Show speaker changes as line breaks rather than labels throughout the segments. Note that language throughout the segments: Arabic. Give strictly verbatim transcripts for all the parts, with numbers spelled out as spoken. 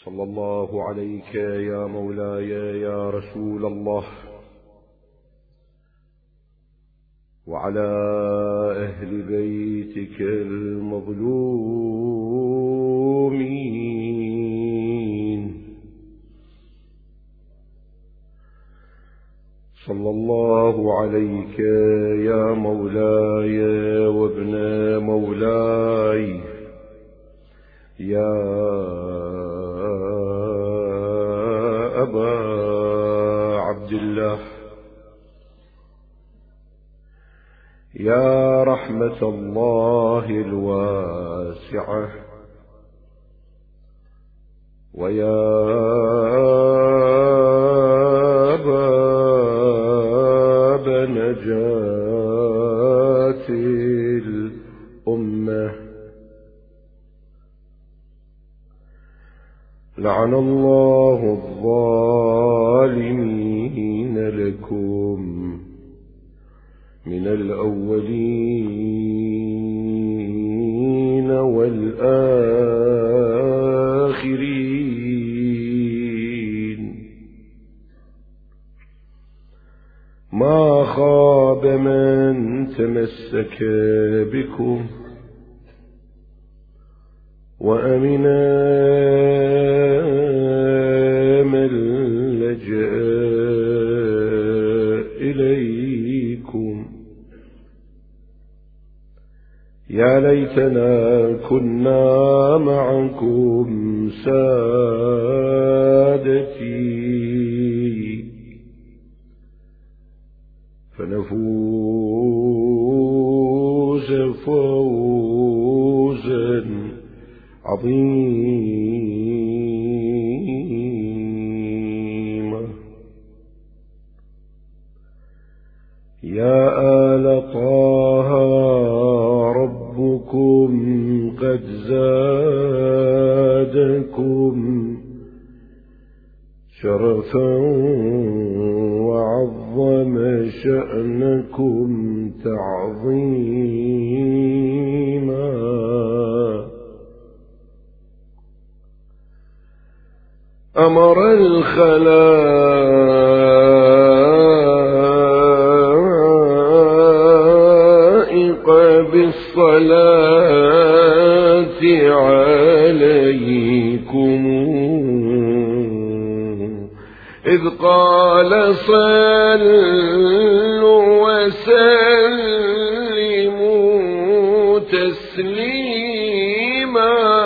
صلى الله عليك يا مولاي يا رسول الله وعلى أهل بيتك المظلومين. صلى الله عليك يا مولاي وابن مولاي يا أبا عبد الله يا رحمة الله الواسعة ويا باب نجاة الأمة. لعن الله الظالمين لكم من الأولين والآخرين. ما خاب من تمسك بكم وأمنا من لجأ إليكم. يا ليتنا كنا معكم سادتي فنفوز فوزا عظيما. يا آل طه ربكم قد زادكم شرفا وعظم شأنكم تعظيما. أمر الخلائق بالصلاة عليكم إذ قال صلوا وسلموا تسليما.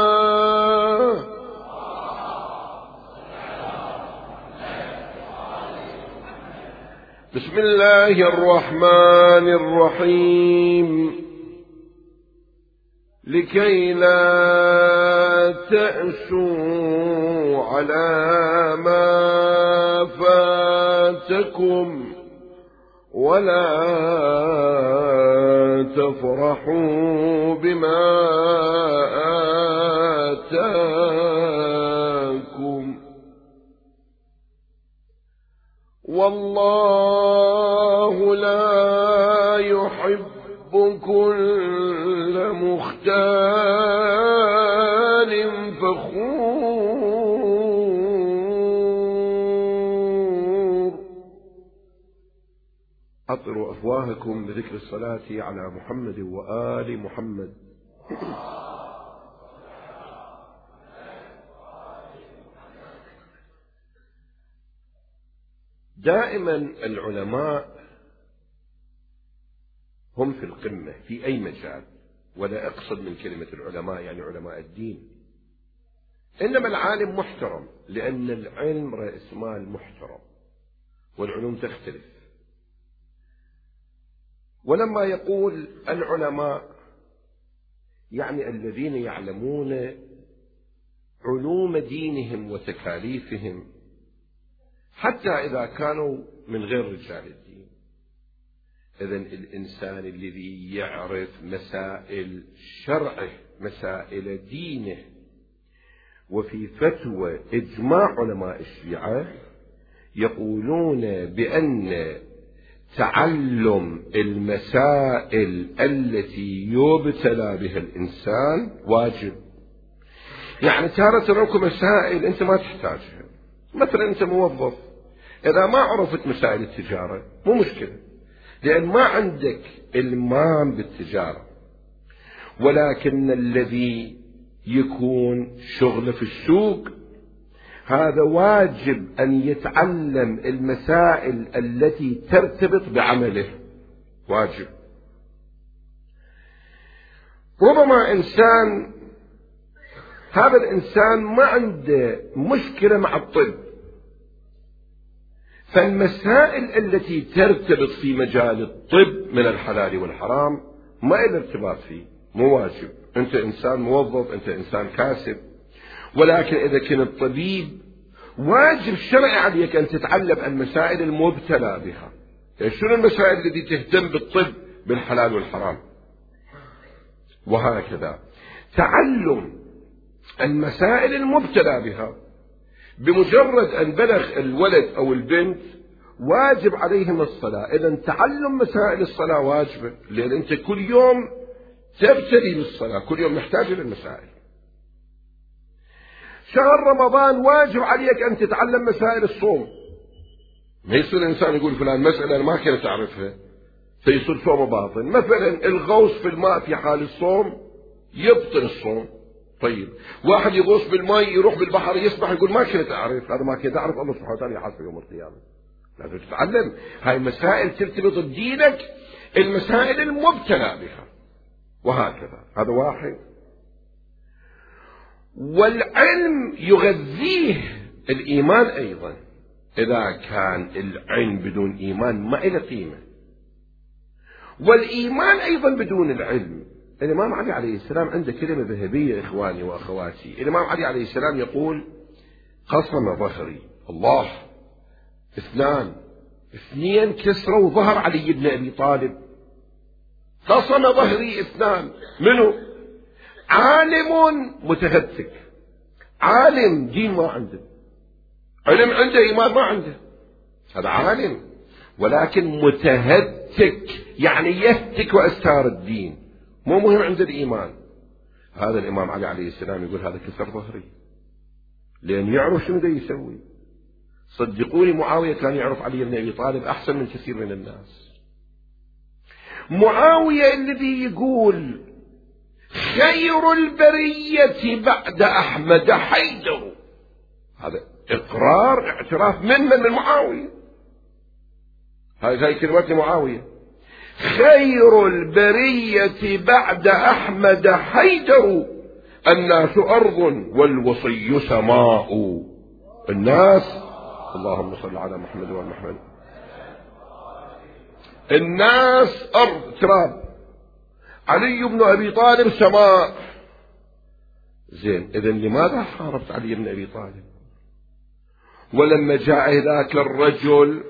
بسم الله الرحمن الرحيم. لكي لا تأسوا على ما فاتكم ولا تفرحوا بما آتاكم والله لا يحب كل مختال فخور. أطروا أفواهكم بذكر الصلاة على محمد وآل محمد. دائما العلماء هم في القمة في أي مجال، ولا أقصد من كلمة العلماء يعني علماء الدين، إنما العالم محترم لأن العلم رأس مال محترم والعلوم تختلف. ولما يقول العلماء يعني الذين يعلمون علوم دينهم وتكاليفهم حتى إذا كانوا من غير رجال الدين. إذن الإنسان الذي يعرف مسائل شرعه مسائل دينه، وفي فتوى إجماع علماء الشيعة يقولون بأن تعلم المسائل التي يبتلى بها الإنسان واجب، يعني تارة اكو مسائل انت ما تحتاجها. مثلا انت موظف، اذا ما عرفت مسائل التجارة مو مشكلة، لان ما عندك المام بالتجارة، ولكن الذي يكون شغله في السوق هذا واجب ان يتعلم المسائل التي ترتبط بعمله، واجب. ربما انسان هذا الانسان ما عنده مشكلة مع الطب، فالمسائل التي ترتبط في مجال الطب من الحلال والحرام ما له ارتباط فيه، مو واجب. انت انسان موظف، انت انسان كاسب، ولكن اذا كنت طبيب واجب شرعي عليك ان تتعلم المسائل المبتلى بها. يعني شنو المسائل التي تهتم بالطب بالحلال والحرام، وهكذا تعلم المسائل المبتلى بها. بمجرد ان بلغ الولد او البنت واجب عليهم الصلاة، اذا تعلم مسائل الصلاة واجبة، لان انت كل يوم تبتلي بالصلاة، كل يوم محتاج للمسائل. شهر رمضان واجب عليك ان تتعلم مسائل الصوم. ما يصير الانسان يقول فلان مسألة انا ما كنت اعرفها فيصير صوم باطل. مثلا الغوص في الماء في حال الصوم يبطل الصوم. طيب واحد يغوص بالماء يروح بالبحر يسبح يقول ما كنت اعرف، هذا ما كنت اعرف، الله سبحانه وتعالى يحاسبه يوم القيامة. لازم تتعلم هاي مسائل ترتبط بدينك، المسائل المبتلى بها، وهكذا. هذا واحد. والعلم يغذيه الإيمان أيضا. إذا كان العلم بدون إيمان ما له قيمة، والإيمان أيضا بدون العلم. الإمام علي عليه السلام عنده كلمة ذهبية إخواني وأخواتي. الإمام علي عليه السلام يقول: قسم ظهري الله اثنان، اثنين كسروا ظهر علي بن أبي طالب. قسم ظهري اثنان، منه عالم متهتك، عالم دين ما عنده، علم عنده إيمان ما عنده، هذا عالم ولكن متهتك، يعني يهتك وأستار الدين، مو مهم عنده الإيمان. هذا الإمام علي عليه السلام يقول هذا كسر ظهري، لأن يعرف شنو دا يسوي. صدقوني معاوية كان يعرف علي بن أبي طالب أحسن من كثير من الناس. معاوية الذي يقول خير البرية بعد أحمد حيدر، هذا إقرار اعتراف من من من معاوية. هذه كلمات معاوية: خير البرية بعد أحمد حيدر، الناس أرض والوصي سماء. الناس، اللهم صل على محمد وعلى محمد، الناس أرض تراب، علي بن أبي طالب سماء. زين، إذن لماذا حاربت علي بن أبي طالب؟ ولما جاء ذاك الرجل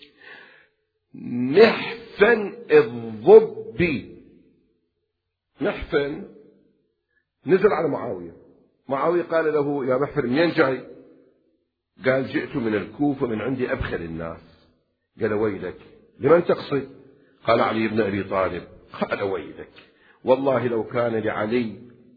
محفن الضبي، محفن نزل على معاوية. معاوية قال له: يا محفن منين جاي؟ قال: جئت من الكوفة، من عندي أبخل الناس. قال: ويلك، لمن تقصد؟ قال: علي بن أبي طالب. قال: ويلك، والله لو كان لعلي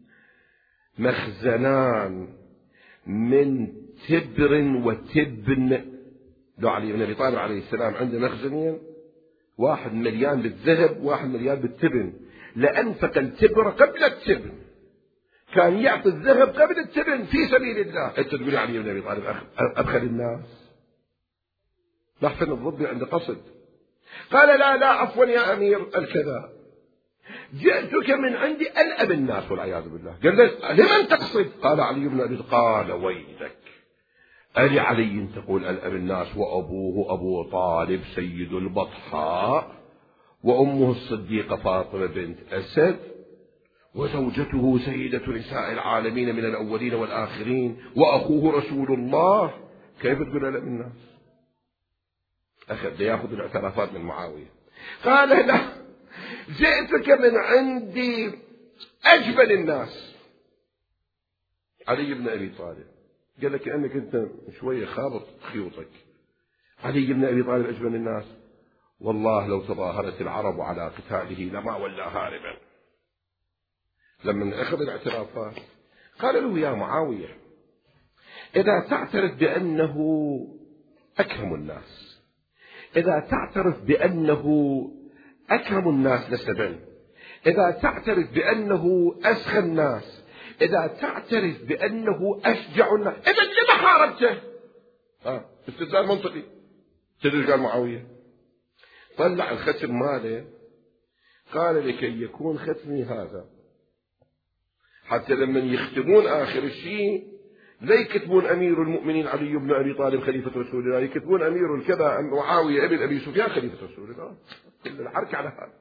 مخزنان من تبر وتبن، لو علي بن أبي طالب عليه السلام عنده مخزنين، واحد مليان بالذهب واحد مليان بالتبن، لأنفق التبر قبل التبن، كان يعطي الذهب قبل التبن في سبيل الله. أنت تقول علي بن أبي طالب أبخل الناس؟ محفن الضبي عنده قصد. قال: لا لا عفوا يا أمير الكذا، جئتك من عندي ألأب الناس والعياذ بالله. قال له: لمن تقصد؟ قال: علي بن أبي. قال: ويلك، ألي علي تقول ألأب الناس وأبوه أبو طالب سيد البطحاء، وأمه الصديقة فاطمة بنت أسد، وزوجته سيدة نساء العالمين من الأولين والآخرين، وأخوه رسول الله، كيف تقول ألأب الناس؟ أخذ يأخذ الاعترافات من معاوية. قال: لا، جئتك من عندي أجبل الناس، علي بن أبي طالب. قال لك أنك أنت شوية خابط خيوطك. علي بن أبي طالب أجبل الناس، والله لو تظاهرت العرب على قتاله لما ولا هاربا. لما أخذ الاعترافات قال له يا معاوية إذا تعترف بأنه أكرم الناس، إذا تعترف بأنه أكرم الناس نسبا، إذا تعترف بأنه أسخى الناس، إذا تعترف بأنه أشجع الناس، إذا لما حاربته؟ آه. استدلال منطقي. تدري قال معاوية؟ طلع الختم ماله، قال لكي يكون ختمي هذا حتى لما يختمون آخر الشيء لا يكتبون أمير المؤمنين علي بن أبي طالب خليفة رسول الله، يكتبون أمير الكذا معاوية ابن أبي سفيان خليفة رسول الله. كل الحركة على هذا.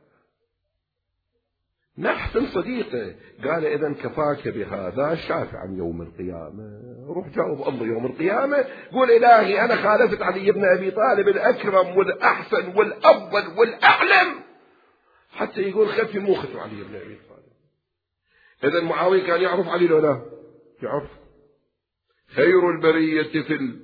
نحسن صديقه قال إذا كفاك بهذا شافعا يوم القيامة، روح جاوب الله يوم القيامة قول إلهي أنا خالفت علي بن أبي طالب الأكرم والأحسن والأفضل والأعلم، حتى يقول ختمي مو ختم علي بن أبي طالب. إذا معاوية كان يعرف علي لو لا يعرف. خير البرية في ال...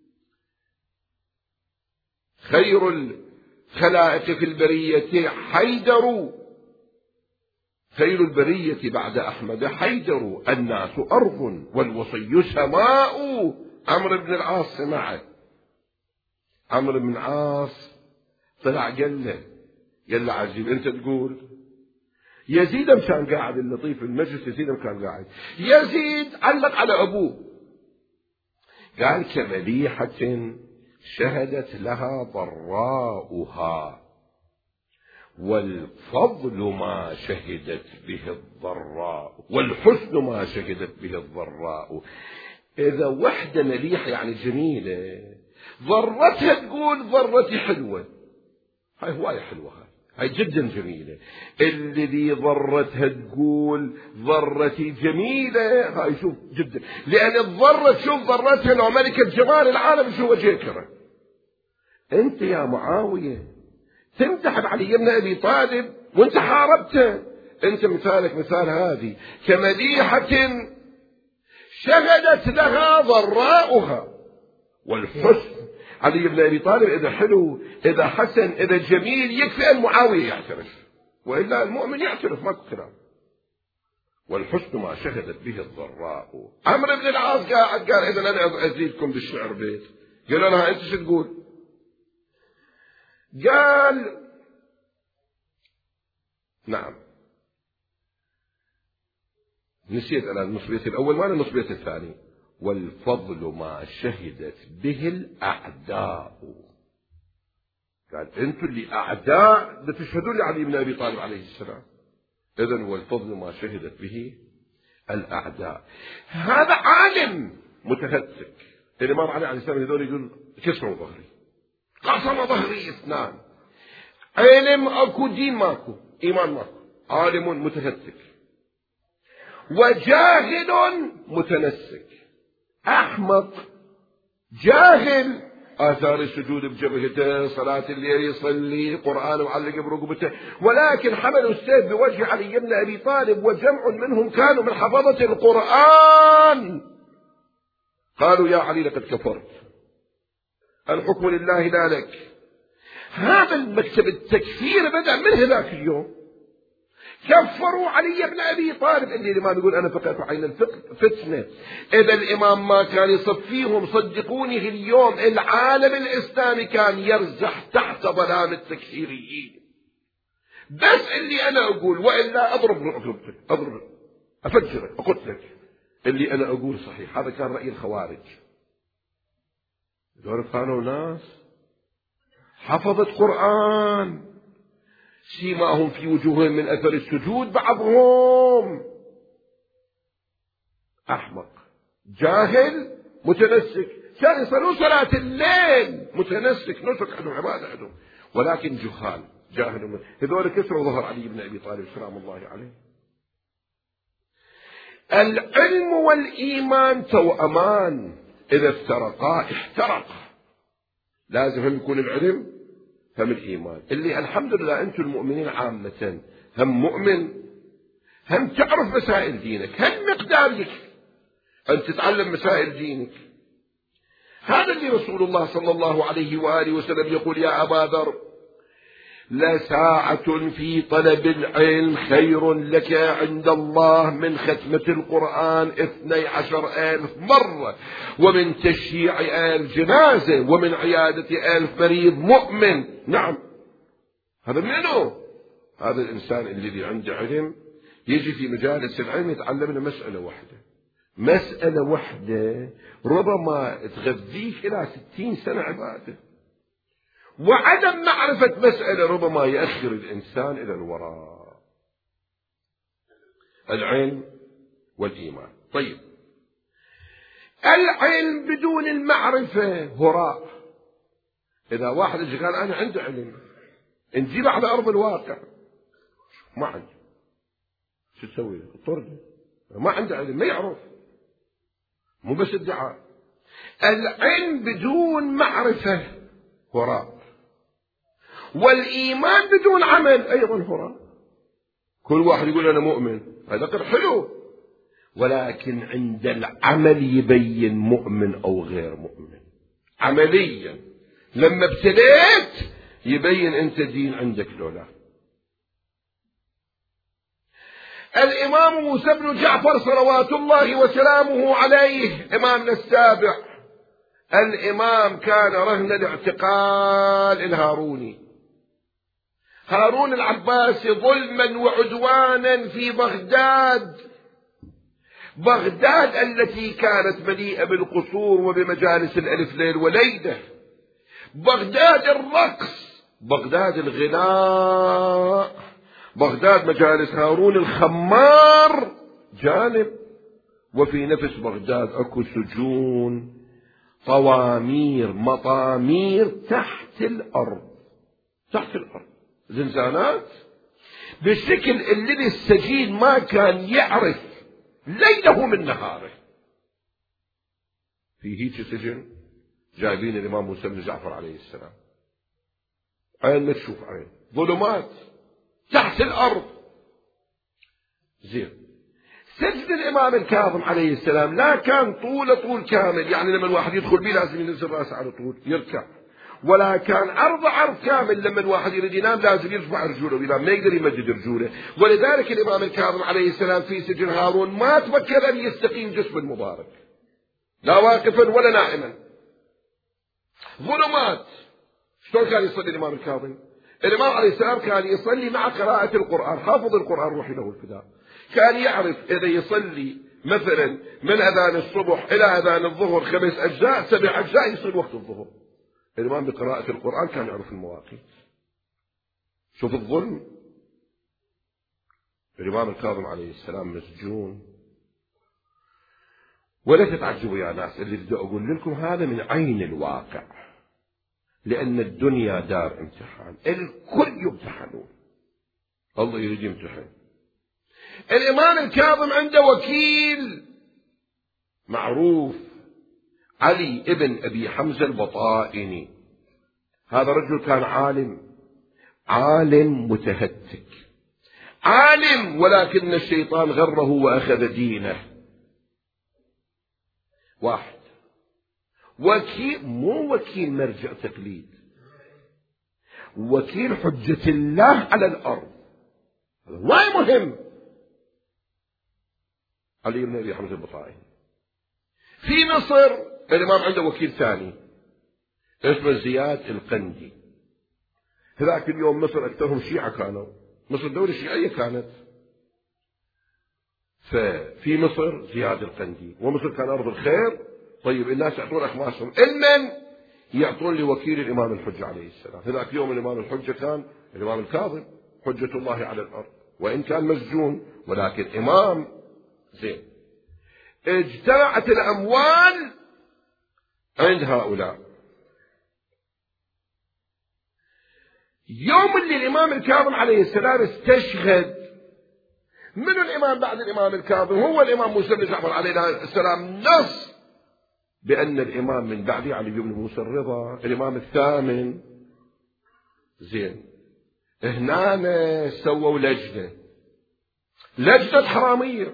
خير الخلائق في البرية حيدر، خير البرية بعد أحمد حيدر، الناس أرض والوصي سماء. عمرو بن العاص معه، عمرو بن العاص طلع قال له قال له عجيب أنت تقول يزيد كان قاعد اللطيف في المجلس، يزيد كان قاعد، يزيد علق على أبوه قال كمليحة شهدت لها ضراؤها والفضل ما شهدت به الضراء والحسن ما شهدت به الضراء. إذا وحدة مليحة يعني جميلة ضرتها تقول ضرتي حلوة، هاي هواية حلوة، هاي هاي جدا جميلة. الذي ضرتها تقول ضرتي جميلة، هاي شوف جدا، لأن الضرة شوف ضرتها لو ملكة جمال العالم شو وجهك. أنت يا معاوية تمدح بعلي بن أبي طالب وانت حاربته، انت مثالك مثال هذه كمديحة شهدت لها ضراؤها والحسن. علي بن أبي طالب إذا حلو إذا حسن إذا جميل يكفي أن معاوية يعترف، وإلا المؤمن يعترف ما كلام. والحسن ما شهدت به الضراء. عمرو بن العاص قاعد قال إذا أنا أزيدكم بالشعر بيت، قالوا لها أنت شو تقول؟ قال نعم نسيت أنا النصبية الأول ما النصبية الثاني. والفضل ما شهدت به الأعداء، قال أنتم اللي أعداء بتشهدون لعلي بن أبي طالب عليه السلام، إذن والفضل ما شهدت به الأعداء. هذا عالم متهتك. الإمام علي عليه السلام هذول يقول كسروا ظهري قسم ظهري اثنان، علم اكو دين ماكو ايمان ماكو، عالم متفتك وجاهل متنسك. احمق جاهل اثار السجود بجبهته، صلاة الليل يصلي، قرآن معلق برقبته، ولكن حملوا السيف بوجه علي بن ابي طالب وجمع منهم كانوا من حفظة القرآن قالوا يا علي لقد كفرت، الحكم لله لا لك. هذا المكتب التكفير بدأ من هذاك اليوم، كفروا علي بن أبي طالب. اللي الإمام يقول أنا فقط عين الفتنة، إذا الإمام ما كان يصفيهم صدقوني اليوم العالم الإسلامي كان يرزح تحت ظلام التكفيريين. بس اللي أنا أقول وإلا أضرب رقبتك، أضرب أفجرك أقتلك. اللي أنا أقول صحيح، هذا كان رأي الخوارج. دول كانوا ناس حفظت قرآن، سيماهم في وجوههم من أثر السجود، بعضهم أحمق جاهل متنسك، كانوا يصلون صلاة الليل متنسك نسك عندهم عبادة عندهم، ولكن جهال جاهل. هذول كسروا ظهر علي بن أبي طالب سلام الله عليه. العلم والإيمان توأمان، إذا افترقا احترقا. لازم هم يكون العلم هم الإيمان. اللي الحمد لله أنتم المؤمنين عامة هم مؤمن، هم تعرف مسائل دينك، هم مقدار يكفي أن تتعلم مسائل دينك. هذا اللي رسول الله صلى الله عليه وآله وسلم يقول يا أبا ذر لساعة في طلب العلم خير لك عند الله من ختمة القرآن اثني عشر ألف مرة، ومن تشييع ألف جنازة، ومن عيادة ألف مريض مؤمن. نعم، هذا منه؟ هذا الإنسان الذي عنده علم يجي في مجالس العلم يتعلم له مسألة واحدة، مسألة واحدة ربما تغذيك إلى ستين سنة عبادة. وعدم معرفة مسألة ربما يأخر الإنسان إلى الوراء. العلم والإيمان. طيب، العلم بدون المعرفة هراء. إذا واحد قال أنا عندي علم، نجيب على أرض الواقع ما عندي، شو تسوي؟ طرد، ما عنده علم، ما يعرف، مو بس ادعاء. العلم بدون معرفة هراء، والإيمان بدون عمل أيضا هراء. كل واحد يقول أنا مؤمن، هذا قد حلو، ولكن عند العمل يبين مؤمن أو غير مؤمن. عمليا لما ابتليت يبين أنت دين عندك لولا. الإمام موسى بن جعفر صلوات الله وسلامه عليه إمامنا السابع، الإمام كان رهن الاعتقال الهاروني، هارون العباسي، ظلما وعدوانا في بغداد، بغداد التي كانت مليئة بالقصور وبمجالس الألف ليل وليلة، بغداد الرقص، بغداد الغناء، بغداد مجالس هارون الخمار جانب، وفي نفس بغداد اكو سجون، طوامير، مطامير تحت الارض، تحت الارض، زنزانات، بالشكل الذي السجين ما كان يعرف ليله من نهاره. في هيك سجن جايبين الامام موسى بن جعفر عليه السلام، عين ما تشوف عين، ظلمات تحت الأرض. زين، سجن الإمام الكاظم عليه السلام لا كان طول طول كامل، يعني لما الواحد يدخل به لازم ينزل رأسه على طول يركع، ولا كان عرض عرض كامل، لما الواحد يريد ينام لازم يرفع رجوله وينام، ما يقدر يمدد رجوله. ولذلك الإمام الكاظم عليه السلام في سجن هارون ما تفكر أن يستقيم جسم المبارك، لا واقفا ولا نائما، ظلمات. شلون كان يصلي الإمام الكاظم؟ الإمام عليه السلام كان يصلي مع قراءة القرآن، حافظ القرآن روحي له الفداء، كان يعرف إذا يصلي مثلا من أذان الصبح إلى أذان الظهر خمس أجزاء سبع أجزاء يصير وقت الظهر. الإمام بقراءة القرآن كان يعرف المواقيت. شوف الظلم. الإمام الكاظم عليه السلام مسجون، ولا تتعجبوا يا ناس، اللي بدي أقول لكم هذا من عين الواقع، لأن الدنيا دار امتحان، الكل يمتحنون، الله يريد يمتحن. الإمام الكاظم عنده وكيل معروف، علي ابن أبي حمزة البطائني. هذا رجل كان عالم، عالم متهتك، عالم، ولكن الشيطان غره وأخذ دينه. واحد وكيل، مو وكيل مرجع تقليد، وكيل حجة الله على الأرض، والله مهم. علي بن أبي حمزة البطائني. في مصر الإمام عنده وكيل ثاني اسمه زياد القندي. هذاك اليوم مصر أكثرهم شيعة كانوا، مصر دولة شيعية كانت، ففي مصر زياد القندي، ومصر كان أرض الخير. طيب الناس يعطون أخماسهم، المن يعطون لوكيل الإمام الحجة عليه السلام. هذاك يوم الإمام الحجة كان الإمام الكاظم حجة الله على الأرض، وإن كان مسجون ولكن إمام. زين، اجتمعت الأموال عند هؤلاء. يوم اللي الإمام الكاظم عليه السلام استشهد، من الإمام بعد الإمام الكاظم؟ هو الإمام موسى بن جعفر عليه السلام نص بأن الإمام من بعده علي بن موسى الرضا، الإمام الثامن. زين، هنا سووا لجنة، لجنة حرامية.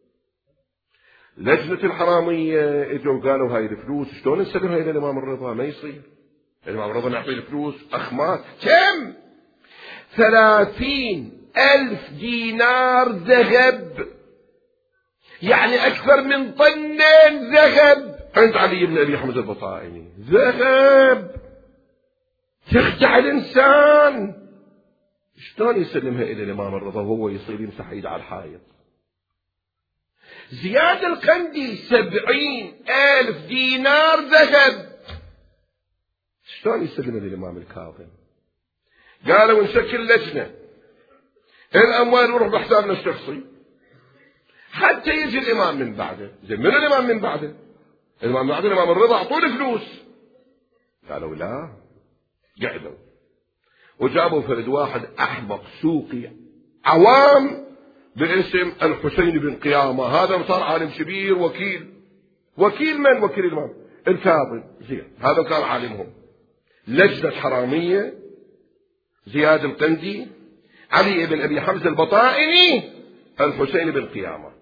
لجنة الحرامية اجوا قالوا هاي الفلوس شلون نسلمها إلى الإمام الرضا؟ ما يصير، الإمام الرضا نعطيه الفلوس أخماس كم؟ ثلاثين ألف دينار ذهب، يعني أكثر من طنين ذهب عند علي بن أبي حمزة البطائني. ذهب تخدع الإنسان. شلون يسلمها إلى الإمام الرضا وهو يصير يمسح إيده على الحائط؟ زياد القندي سبعين ألف دينار ذهب، شلون يسلمها للإمام الكاظم؟ قالوا نشكل لجنة، الأموال يروح بحسابنا الشخصي حتى يجي الإمام من بعده. زين، من الإمام من بعده؟ الإمام من بعده الإمام الرضا، أعطوه فلوس. قالوا لا. قعدوا وجابوا فرد واحد أحمق سوقي عوام باسم الحسين بن قيامة، هذا صار عالم كبير، وكيل. وكيل من؟ وكيل الإمام الكاظم. زين، هذا كان عالمهم. لجنة حرامية، زياد القندي، علي بن أبي حمزة البطائني، الحسين بن قيامة.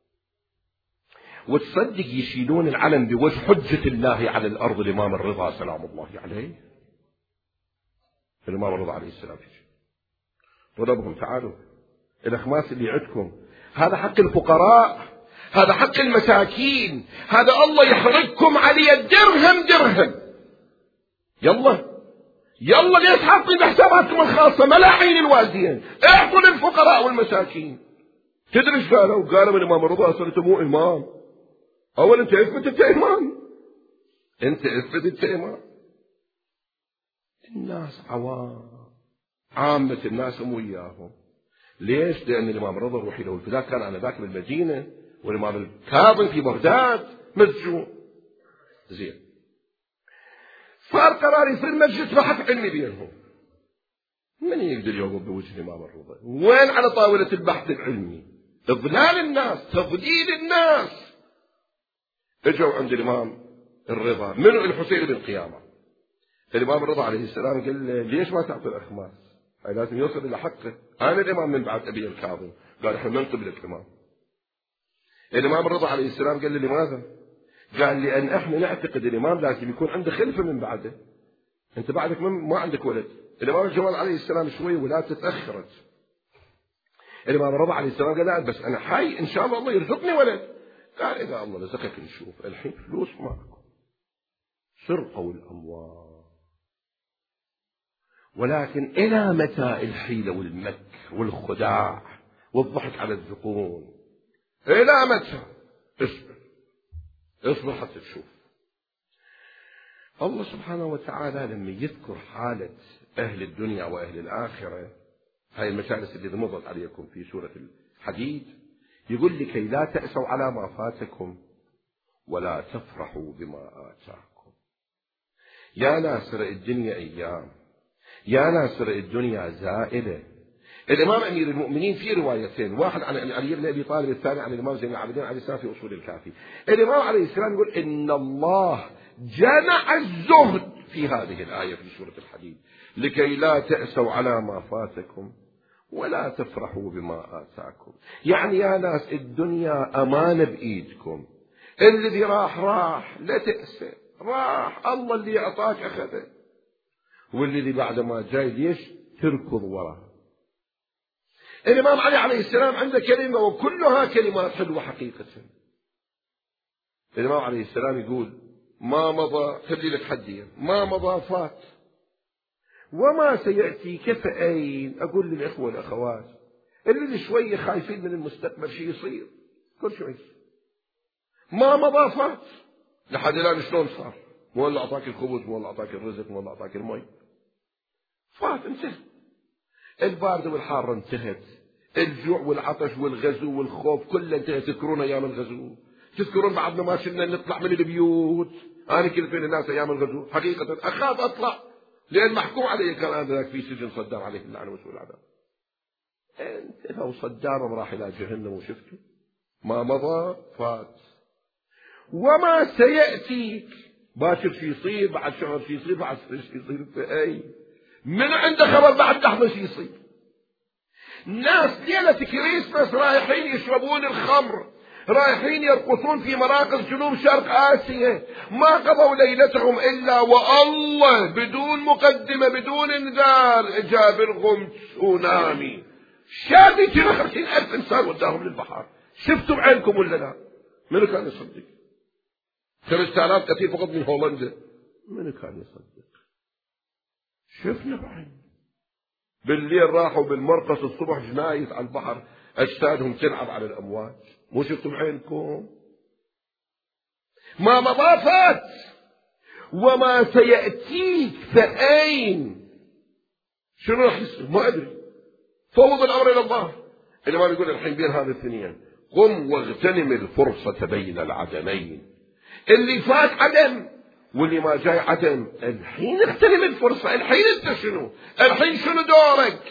وتصدق يشيلون العلم بوجه حجة الله على الأرض الإمام الرضا سلام الله عليه. الإمام الرضا عليه السلام طلبهم تعالوا الأخماس اللي عندكم، هذا حق الفقراء، هذا حق المساكين، هذا الله يحرقكم عليه درهم درهم. يلا يلا ليش حاطين بحساباتكم الخاصة ملاحين الوازين؟ اعطوا للفقراء والمساكين. تدري ايش قالوا؟ قالوا من الإمام الرضا أصلا أنت مو إمام. أول أنت اثبت أنت إمام، أنت اثبت أنت إمام. الناس عوام، عامة الناس هم وياهم. ليش؟ لأن الإمام الرضا روحي له الفداء كان أنا ذاك بالمدينة، والإمام الكاظم في بغداد مسجون. زين، صار قرار يصير مجلس بحث علمي بينهم. من يقدر يوقف بوجه الإمام الرضا؟ وين على طاولة البحث العلمي؟ إضلال الناس، تضليل الناس. اجوا عند الإمام الرضا، منو؟ الحسين بن قيامة. الإمام الرضا عليه السلام قال له ليش ما تعطي الأخماس؟ هاي لازم يوصل إلى حقه. أنا الإمام من بعد أبي الكاظم. قال إحنا ننقب لك الإمام. الإمام الرضا عليه السلام قال له لماذا؟ قال لأن إحنا نعتقد الإمام لازم يكون عنده خلفة من بعده. أنت بعدك ما عندك ولد. الإمام الجواد عليه السلام شوي ولادته تأخرت. الإمام الرضا عليه السلام قال لا بس أنا حي إن شاء الله الله يرزقني ولد. قال إذا الله رزقك نشوف، الحين فلوس معكم، سرقوا الأموال. ولكن إلى متى الحيلة والمك والخداع والضحك على الذقون؟ إلى متى؟ اصبر اصبر حتى تشوف. الله سبحانه وتعالى لما يذكر حالة أهل الدنيا وأهل الآخرة، هاي المجالس اللي مضت عليكم في سورة الحديد، يقول لكي لا تأسوا على ما فاتكم ولا تفرحوا بما آتاكم. يا ناصر الدنيا أيام، يا ناصر الدنيا زائلة. الإمام أمير المؤمنين في روايتين، واحد عن علي بن أبي طالب، الثاني عن الإمام زين العابدين عليه السلام في أصول الكافي. الإمام عليه السلام يقول إن الله جمع الزهد في هذه الآية في سورة الحديد لكي لا تأسوا على ما فاتكم ولا تفرحوا بما آتاكم. يعني يا ناس الدنيا أمانة بإيدكم، الذي راح راح، لا تأسى، راح، الله اللي أعطاك أخذه، والذي بعد ما جاي ليش تركض وراه. الإمام علي عليه السلام عنده كلمة وكلها كلمات حلوة حقيقة. الإمام عليه السلام يقول ما مضى، خلي لك حديا، ما مضى فات وما سيأتي كفأين. أقول للإخوة والأخوات اللي شوية خايفين من المستقبل شيء يصير، كل شوي ما مضى فات. لحد الآن شلون صار؟ مو اللي أعطاك الخبز، مو اللي أعطاك الرزق، مو اللي أعطاك المي، فات انتهى. البارد والحارة انتهت، الجوع والعطش والغزو والخوف كله انتهى. تذكرون أيام الغزو؟ تذكرون بعضنا ما شلنا نطلع من البيوت؟ أنا كنت بين الناس أيام الغزو حقيقة أخاف أطلع لأن محكوم علي كان آنذاك في سجن صدام عليه اللعنة والعذاب. أنت لو صدام راح إلى جهنم وشفته ما مضى فات وما سيأتيك. باشر شي يصير، بعد شهر شي يصير، بعد شي يصير في أي من عنده خبر بعد لحظة شي يصير. ناس ليلة كريسماس رايحين يشربون الخمر، رايحين يرقصون في مراقص جنوب شرق آسيا، ما قضوا ليلتهم إلا والله بدون مقدمة بدون انذار جاب لهم تسونامي شادي كذا خمسين ألف إنسان وداهم للبحر. شفتوا بعينكم ولا لا؟ منو كان يصدق؟ خمسة آلاف قتيل فقط من هولندا، منو كان يصدق؟ شفنا بعين. بالليل راحوا بالمرقص، الصبح جنايس على البحر، أجسادهم تلعب على الأمواج. مو شفتوا بعينكم؟ ما مضى فات وما سيأتيك فأين؟ شنو راح يصير؟ ما أدري. فوض الأمر إلى الله. الإمام يقول الحين بين هذه الاثنين قم واغتنم الفرصة بين العدمين. اللي فات عدم واللي ما جاي عدم، الحين اغتنم الفرصة. الحين انت شنو؟ الحين شنو دورك؟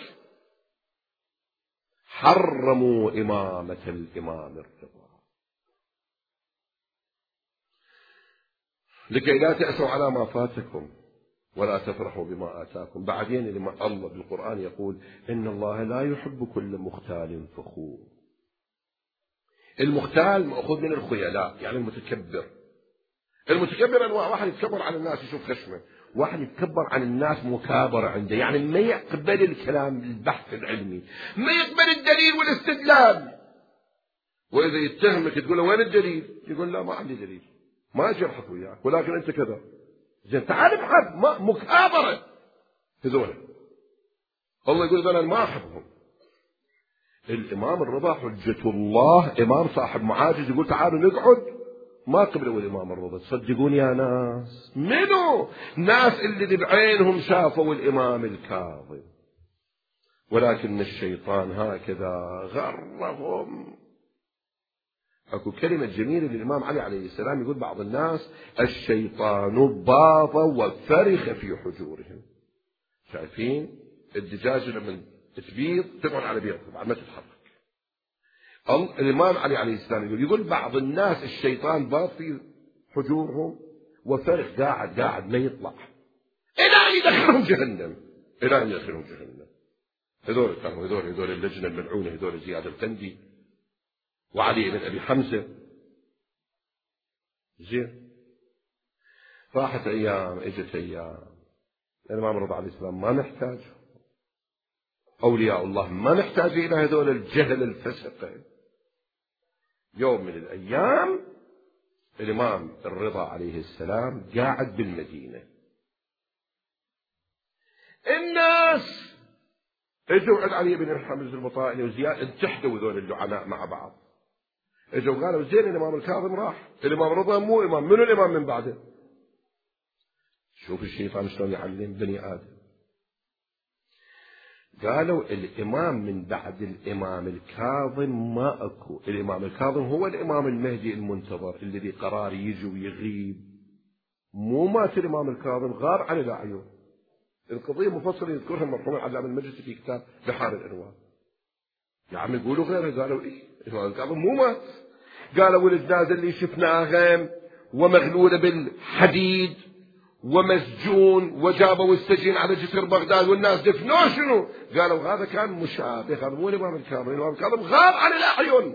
حرموا إمامة الإمام الرضا لكي لا تأسوا على ما فاتكم ولا تفرحوا بما آتاكم. بعدين لما الله بالقرآن يقول إن الله لا يحب كل مختال فخور. المختال مأخوذ من الخيلاء، يعني المتكبر. المتكبر أنواع، واحد يتكبر عن الناس يشوف خشمه، واحد يتكبر عن الناس مكابرة عنده، يعني ما يقبل الكلام البحث العلمي، ما يقبل الدليل والاستدلال. وإذا يتهمك تقول له وين الدليل؟ يقول لا ما عندي دليل، ما أجي أبحث وياك، ولكن أنت كذا. زين تعال ابحث. ما مكابرة هذول. الله يقول هذول ما أحبهم. الإمام الرضا حجة الله، إمام صاحب معاجز، يقول تعالوا نقعد، ما قبلوا الإمام الرضا. تصدقون يا ناس؟ منو؟ ناس اللي بعينهم شافوا الإمام الكاظم، ولكن الشيطان هكذا غرهم. اكو كلمة جميلة للإمام علي عليه السلام، يقول بعض الناس الشيطان باض وفرخ في حجورهم. شايفين الدجاجة لما تبيض تقعد على بيضها بعد ما تتحرك. الإمام علي عليه السلام يقول يقول بعض الناس الشيطان باض في حجورهم وفرخ قاعد قاعد ما يطلع إلى أن يدخلهم جهنم، إلى أن يدخلهم جهنم. هذول كانوا هذول هذول اللجنة الملعونة، هذول زياد القندي وعلي بن أبي حمزة. زين راحت أيام اجت أيام، الإمام الرضا عليه السلام ما نحتاج، أولياء الله ما نحتاج إلى هذول الجهل الفسقة. يوم من الأيام الإمام الرضا عليه السلام قاعد بالمدينة، الناس اجوا عند علي بن حمزة المطائني وزياد اتحدوا ذول اللعناء مع بعض. اجوا قالوا زين الإمام الكاظم راح، الإمام الرضا مو إمام، منو الإمام من بعده؟ شوف الشيطان شلون يعلم بني آدم. قالوا الإمام من بعد الإمام الكاظم ما أكو. الإمام الكاظم هو الإمام المهدي المنتظر الذي قرار يجي ويغيب. مو مات الإمام الكاظم، غار عن الأعين. القضية مفصلة يذكرها المرحوم العلامة المجلسي في كتاب بحار الأنوار. يا عم يقولوا غيره، قالوا إيه الإمام الكاظم مو مات. قالوا والجنازة اللي شفناها ومغلولة بالحديد ومسجون وجابوا السجين على جسر بغداد والناس دفنوه شنو؟ قالوا هذا كان مشابه، هذا مو الإمام الكاظم، الإمام الكاظم غاب عن الأعين.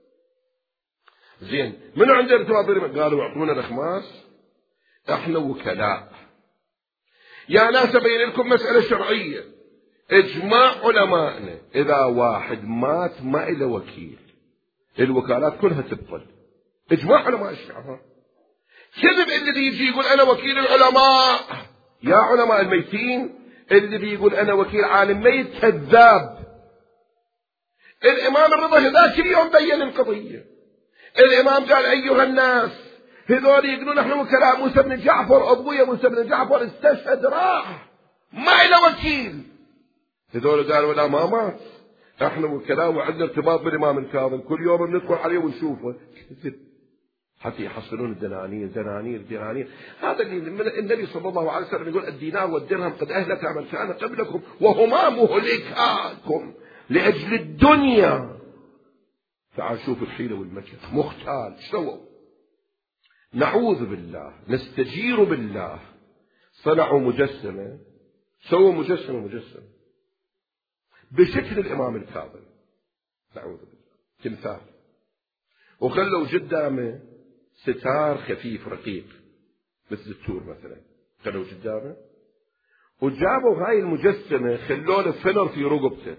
زين منو عنده ارتباط بالإمام؟ قالوا اعطونا الأخماس، احنا وكلاء. يا ناس أبين لكم مسألة شرعية، إجماع علمائنا إذا واحد مات ما إله وكيل الوكالات كلها تبطل. إجماع علماء الشعب. كذب اللي يجي يقول أنا وكيل العلماء. يا علماء الميتين اللي بيقول أنا وكيل عالم ميت كذاب. الإمام الرضا هذاك اليوم بين القضية. الإمام قال أيها الناس هذول يقولون نحن وكلاء موسى بن جعفر، أبويا موسى بن جعفر استشهد راح ما إله وكيل. هذول قالوا لا ما مات، احنا وكلاء وعندنا ارتباط بالإمام الكاظم، كل يوم بندخل عليه ونشوفه. حتى يحصلون الدنانير دنانير دنانير. هذا اللي النبي صلى الله عليه وسلم يقول الدينار والدرهم قد أهلك من كان قبلكم وهما مهلكاكم لأجل الدنيا. تعال شوف الحيلة والمكر، مختال سووا. نعوذ بالله نستجير بالله. صنعوا مجسمة، سووا مجسمة مجسمة بشكل الإمام الكاظم، نعوذ بالله، تمثال، وخلوا قدامه ستار خفيف رقيق مثل التور مثلا، خلوا قدامه، وجابوا هاي المجسمة خلوا له فنر في رقبته،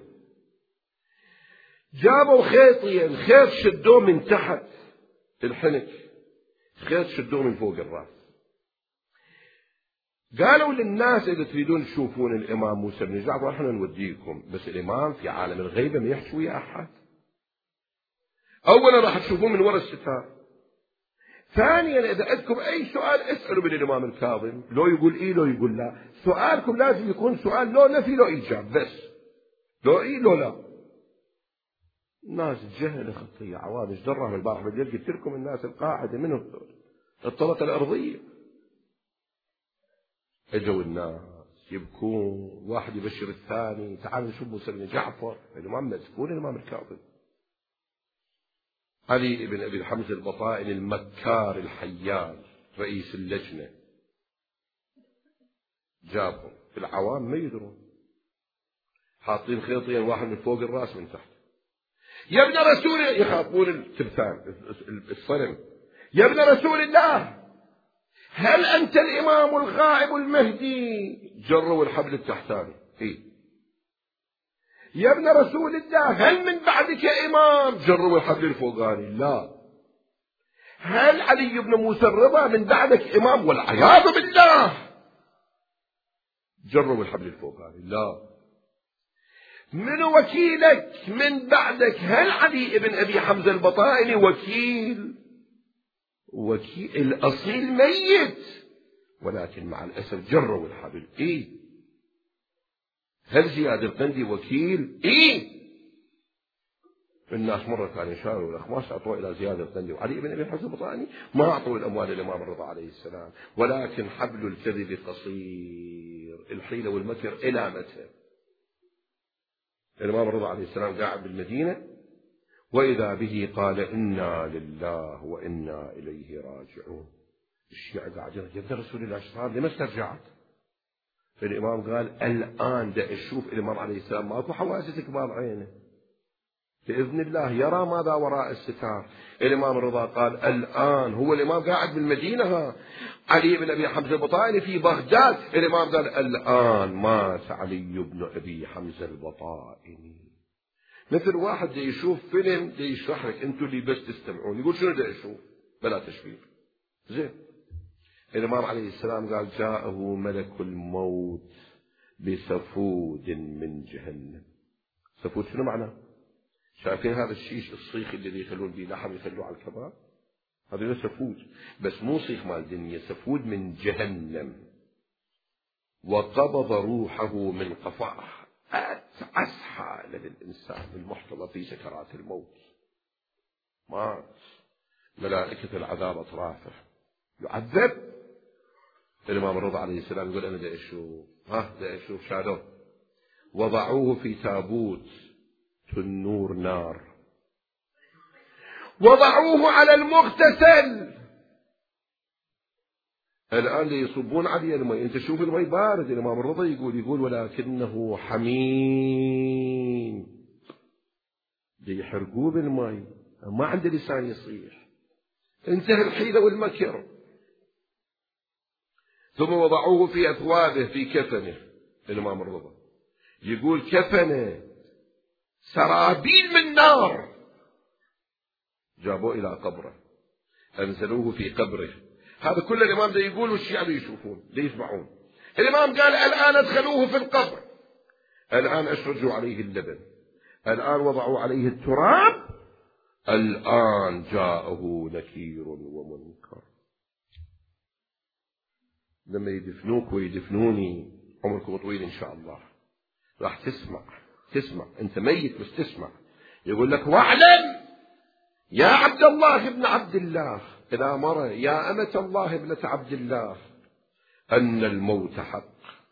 جابوا خيطين، خيط شدوه من تحت الحنك، خيط شدوه من فوق الراس. قالوا للناس إذا تريدون تشوفون الإمام موسى بن جعفر احنا نوديكم، بس الإمام في عالم الغيبة ما يحكي ويا أحد. أولا راح تشوفوه من وراء الستار، ثانيا إذا عندكم أي سؤال اسألوا من الإمام الكاظم، لو يقول إيه لو يقول لا، سؤالكم لازم يكون سؤال لو نفي لو إيجاب بس، لو إيه لو لا. ناس جهل خطية عوام، ايش دراهم البارح بالليل قلت لكم الناس القاعدة منهم الطبقة الأرضية، اجوا الناس يبكون، واحد يبشر الثاني تعالوا نشوف موسى بن جعفر، الإمام مسكون الإمام الكاظم. علي بن أبي حمزة البطائني المكار الحيان رئيس اللجنة جابهم، العوام ما يدرون، حاطين خيطين، واحد من فوق الراس من تحت. يا ابن رسول الله، يخاطبون التمثال الصنم، يا ابن رسول الله هل أنت الإمام الغائب المهدي؟ جروا الحبل التحتاني، إيه. يا ابن رسول الله هل من بعدك إمام؟ جروا الحبل الفوقاني، لا. هل علي بن موسى الرضا من بعدك إمام؟ والعياذ بالله. جروا الحبل الفوقاني، لا. من وكيلك من بعدك؟ هل علي بن أبي حمزة البطائني وكيل؟ وكيل الأصيل ميت، ولكن مع الأسف جروا الحبل، إيه. هل زياد القندي وكيل؟ إيه. الناس مرة كانوا يشاروا الأخماس أعطوا إلى زياد القندي وعلي بن أبي حمزة البطائني، ما أعطوا الأموال الإمام الرضا عليه السلام، ولكن حبل الكذب قصير، الحيلة والمكر إلى متى؟ الإمام الرضا عليه السلام قاعد بالمدينة وإذا به قال إنا لله وإنا إليه راجعون. الشيعة قاعدين يا ابن رسول الله ايش صار؟ لما استرجعت؟ الإمام قال الآن دا أشوف الإمام عليه السلام ماكو حواسس كبار عينه، بإذن الله يرى ماذا وراء الستار. الإمام الرضا قال الآن، هو الإمام قاعد بالمدينة، ها علي بن أبي حمزة البطائني في بغداد، الإمام قال الآن مات علي بن أبي حمزة البطائني. مثل واحد دي يشوف فيلم دي يشرح لك انتوا اللي بس تستمعون، يقول شنو دي اشوف بلا تشويق. زين، الإمام عليه السلام قال جاءه ملك الموت بسفود من جهنم. سفود شنو معناه؟ شايفين هذا الشيش الصيخ اللي يخلون به لحم يخلوه على الكباب؟ هذا سفود، بس مو صيخ مال الدنيا، سفود من جهنم. وقبض روحه من قفاه، أتعس حالة للإنسان المحتضر في سكرات الموت، مات، ملائكة العذاب أطرافه يعذب. الإمام الرضا عليه السلام يقول أنا دا أشوف، ها دا أشوف شادو. وضعوه في تابوت تنور نار، وضعوه على المغتسل. الآن يصبون عليه المي، أنت شوف المي بارد. الإمام الرضا يقول يقول ولكنه حميم، يحرقوه بالمي، ما عنده لسان يصيح، انتهى الحيلة والمكر. ثم وضعوه في أثوابه، في كفنه. الإمام الرضا يقول كفنه سرابيل من نار. جابوه إلى قبره، أنزلوه في قبره. هذا كل الإمام ده يقول والشيعة يشوفون ليسمعون. الإمام قال الآن أدخلوه في القبر، الآن أشرجوا عليه اللبن، الآن وضعوا عليه التراب، الآن جاءه نكير ومنكر. لما يدفنوك ويدفنوني عمركم طويل إن شاء الله، راح تسمع تسمع أنت ميت بس تسمع. يقول لك واعلم يا عبد الله ابن عبد الله، إذا مر يا أمة الله ابنة عبد الله، أن الموت حق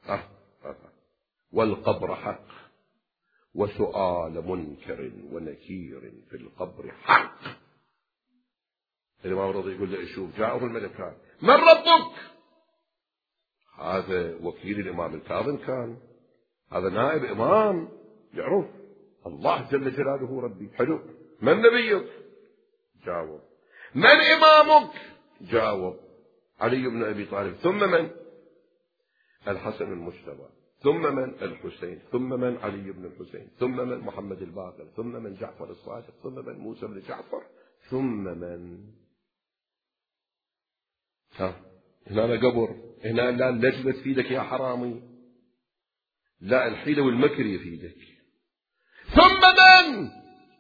والقبر حق وسؤال منكر ونكير في القبر حق. الإمام الرضي يقول له شوف جاءه الملكان، من ربك؟ هذا وكيل الإمام الكاظم، كان هذا نائب إمام يعرف الله جل جلاله ربي. حلو، من نبيك؟ جاوب من إمامك؟ جاوب علي بن أبي طالب. ثم من؟ الحسن المجتبى. ثم من؟ الحسين. ثم من؟ علي بن الحسين. ثم من؟ محمد الباقر. ثم من؟ جعفر الصادق. ثم من؟ موسى بن جعفر. ثم من؟ ها هنا لا قبر، هنا لا اللجنة تفيدك يا حرامي، لا الحيلة والمكر يفيدك. ثم من؟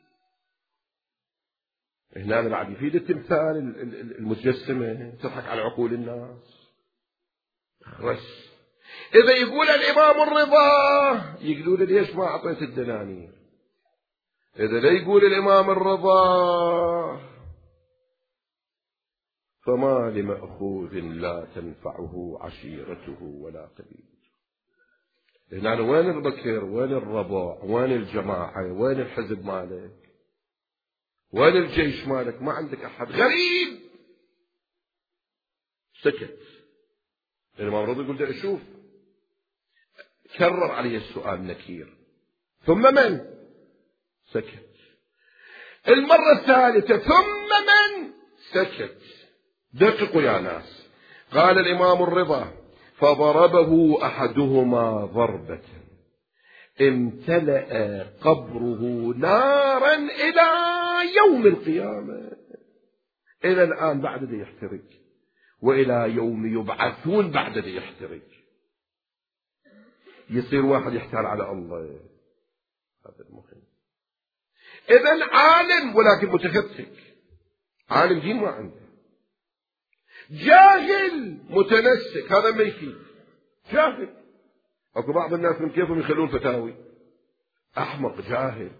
هنا بعد يفيد التمثال المجسمة تضحك على عقول الناس. خرس. إذا يقول الإمام الرضا يقولوا له ليش ما أعطيت الدنانير؟ إذا لا يقول الإمام الرضا فما لمأخوذ لا تنفعه عشيرته ولا قبيلته. هنا وين البكر؟ وين الربع؟ وين الجماعة؟ وين الحزب مالك؟ وين الجيش مالك؟ ما عندك أحد. غريب. سكت. الإمام الرضا يقول له شوف، كرر عليه السؤال نكير. ثم من؟ سكت. المرة الثالثة ثم من؟ سكت. دققوا يا ناس. قال الإمام الرضا فضربه أحدهما ضربة امتلأ قبره نارا إلى يوم القيامة. إلى الآن بعد ذي يحترق، وإلى يوم يبعثون بعد ذي يحترق. يصير واحد يحتال على الله. هذا المهم. إذن عالم ولكن متفتك، عالم دين ما عنده. جاهل متنسك، هذا ما يفيد. جاهل. اكو بعض الناس من كيفهم يخلون فتاوي. احمق جاهل.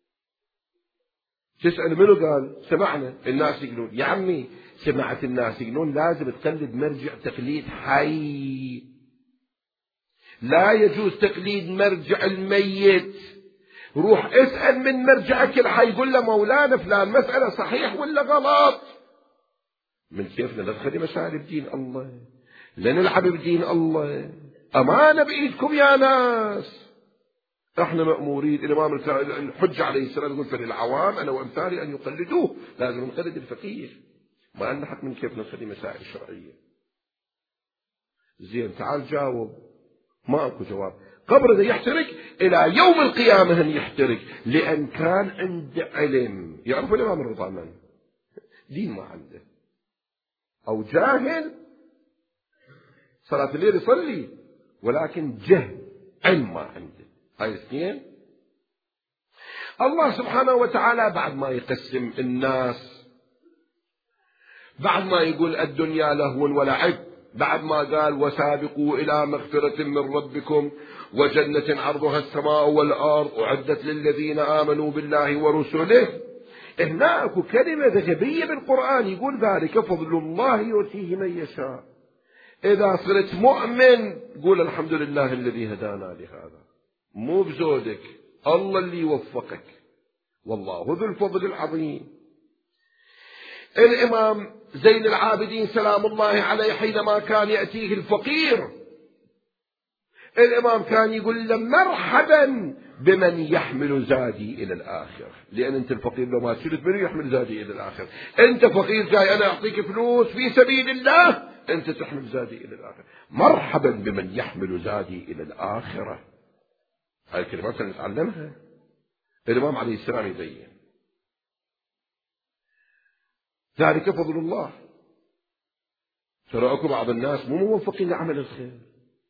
تسأل منو قال؟ سمعنا الناس يقولون. يا عمي سمعت الناس يقولون لازم تقلد مرجع تقليد حي، لا يجوز تقليد مرجع الميت. روح اسأل من مرجعك الحي، قل له مولانا فلان مسألة صحيح ولا غلط. من كيفنا ندخل مسائل بدين الله، لا نلعب بدين الله. أمانة بإيدكم يا ناس. احنا مأمورين. الإمام الحجة عليه السلام يقول فللعوام أنا وأمثالي أن يقلدوه، لازم نقلد الفقيه، ما نلحق من كيف نخلي مسائل شرعية. زين تعال جاوب. ما أكو جواب. قبر ذا يحترق إلى يوم القيامة أن يحترق، لأن كان عنده علم. يعرف الإمام الرضا من؟ دين ما عنده، أو جاهل صلاة الليل يصلي ولكن جهل، علم ما عنده. هاي الاثنين. الله سبحانه وتعالى بعد ما يقسم الناس، بعد ما يقول الدنيا لهو ولعب، بعد ما قال وسابقوا إلى مغفرة من ربكم وجنة عرضها السماء والأرض أعدت للذين آمنوا بالله ورسله، هنا اكو كلمة غبية بالقرآن يقول ذلك فضل الله يؤتيه من يشاء. إذا صرت مؤمن قول الحمد لله الذي هدانا لهذا، مو بزودك، الله اللي يوفقك، والله ذو الفضل العظيم. الإمام زين العابدين سلام الله عليه حينما كان يأتيه الفقير، الإمام كان يقول له مرحبا بمن يحمل زادي إلى الآخرة، لأن أنت الفقير لو ما تشرت منه يحمل زادي إلى الآخرة. أنت فقير جاي أنا أعطيك فلوس في سبيل الله، أنت تحمل زادي إلى الآخرة. مرحبا بمن يحمل زادي إلى الآخرة. هاي الكلمات نتعلمها. الإمام عليه السلام يبين ذلك فضل الله. ترى أكو بعض الناس مو موفقين لعمل الخير.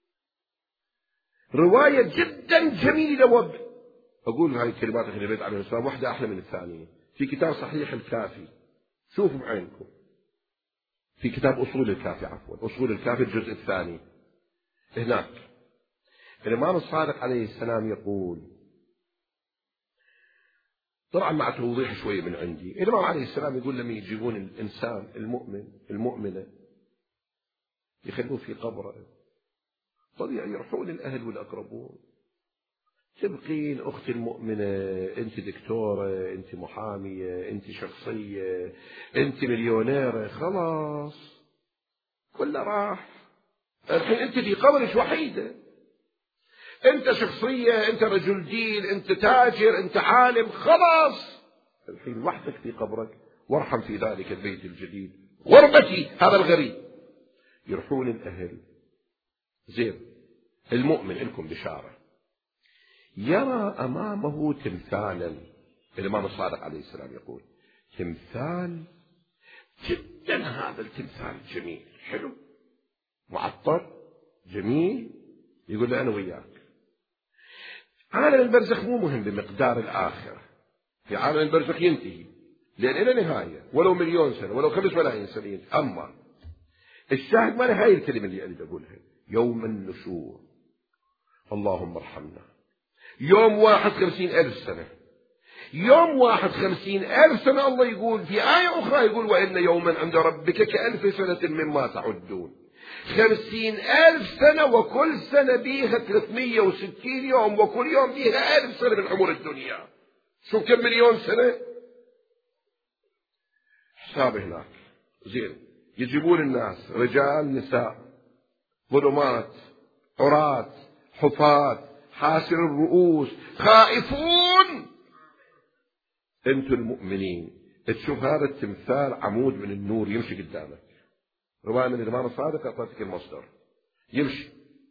رواية جدا جميلة، وب أقول هاي الكلمات اللي بيت عليه السلام واحدة أحلى من الثانية في كتاب صحيح الكافي. شوفوا بعينكم في كتاب أصول الكافي، عفوا أصول الكافي الجزء الثاني. هناك الإمام الصادق عليه السلام يقول، طبعا مع توضيح شوية من عندي، الإمام عليه السلام يقول لما يجيبون الإنسان المؤمن المؤمنة يخلوه في قبره، طبيعي يروحون الأهل والأقربون، تبقين أختي المؤمنة، أنت دكتورة، أنت محامية، أنت شخصية، أنت مليونيرة، خلاص كله راح. الحين أنت في قبرك وحيدة، أنت شخصية، أنت رجل دين، أنت تاجر، أنت عالم، خلاص الحين وحدك في قبرك، وارحم في ذلك البيت الجديد غربتي هذا الغريب. يروحون الأهل. زين، المؤمن لكم بشارة، يرى أمامه تمثالا. الإمام الصادق عليه السلام يقول تمثال جدا، هذا التمثال جميل حلو معطر جميل. يقول له أنا وياك. عالم البرزخ مو مهم بمقدار الآخرة، في عالم البرزخ ينتهي لأن إلى نهاية ولو مليون سنة ولو خمس ملايين سنة. أما الشاهد ما هاي الكلمة اللي أريد أقولها، يوم النشور اللهم ارحمنا. يوم واحد خمسين ألف سنة، يوم واحد خمسين ألف سنة. الله يقول في آية أخرى يقول وإن يوما عند ربك كألف سنة مما تعدون. خمسين ألف سنة وكل سنة بيها ثلاثمية وستين يوم وكل يوم بيها ألف سنة من عمر الدنيا. شو كم مليون سنة حساب هناك. زين، يجيبون الناس رجال نساء ظلمات عراة حفاة حاسر الرؤوس خائفون. انتم المؤمنين تشوف هذا التمثال عمود من النور يمشي قدامك. رواية من الإمام الصادق أعطتك المصدر. يمشي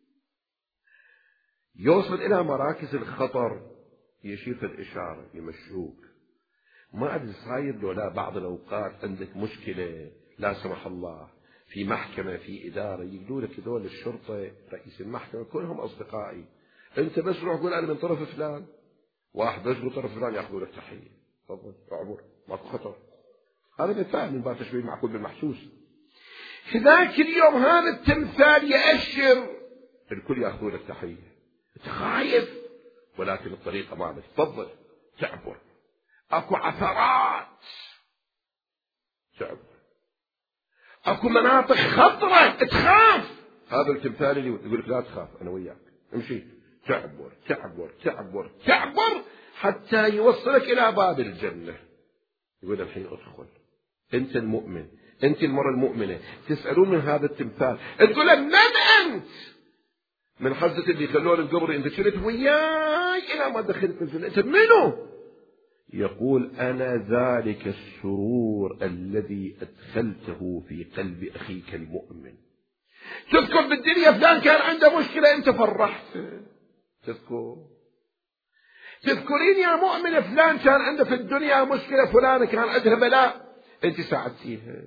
يوصل إلى مراكز الخطر يشير في الإشارة يمشوك. ما أدري صاير لو لا بعض الأوقات عندك مشكلة لا سمح الله في محكمة في إدارة يقولوا لك دول الشرطة رئيس المحكمة كلهم أصدقائي، أنت بس روح قول أنا من طرف فلان، واحد بس من طرف فلان يأخذوا لك تحية تفضل اعبر ماكو خطر. هذا مثال من باب تشبيه المعقول بالمحسوس. في ذاك اليوم هذا التمثال يأشر الكل يأخذوا لك تحية. أنت خايف ولكن الطريق أمامك تفضل تعبر. أكو عثرات تعبر، أكو مناطق خطرة تخاف. هذا التمثال اللي يقول لك لا تخاف أنا وياك امشي تعبر تعبر تعبر تعبر حتى يوصلك إلى باب الجنة. يقول الحين ادخل. أنت المؤمن، أنت المرأة المؤمنة، تسألون من هذا التمثال تقول من أنت؟ من حزة اللي خلوه القبر أنت شلت وياي إلى ما دخلت الجنة، أنت منو؟ يقول أنا ذلك السرور الذي أدخلته في قلب أخيك المؤمن. تذكر بالدنيا فلان كان عنده مشكلة أنت فرحت، تذكر تذكرين يا مؤمن فلان كان عنده في الدنيا مشكلة، فلان كان عندها بلاء أنت ساعدتيها.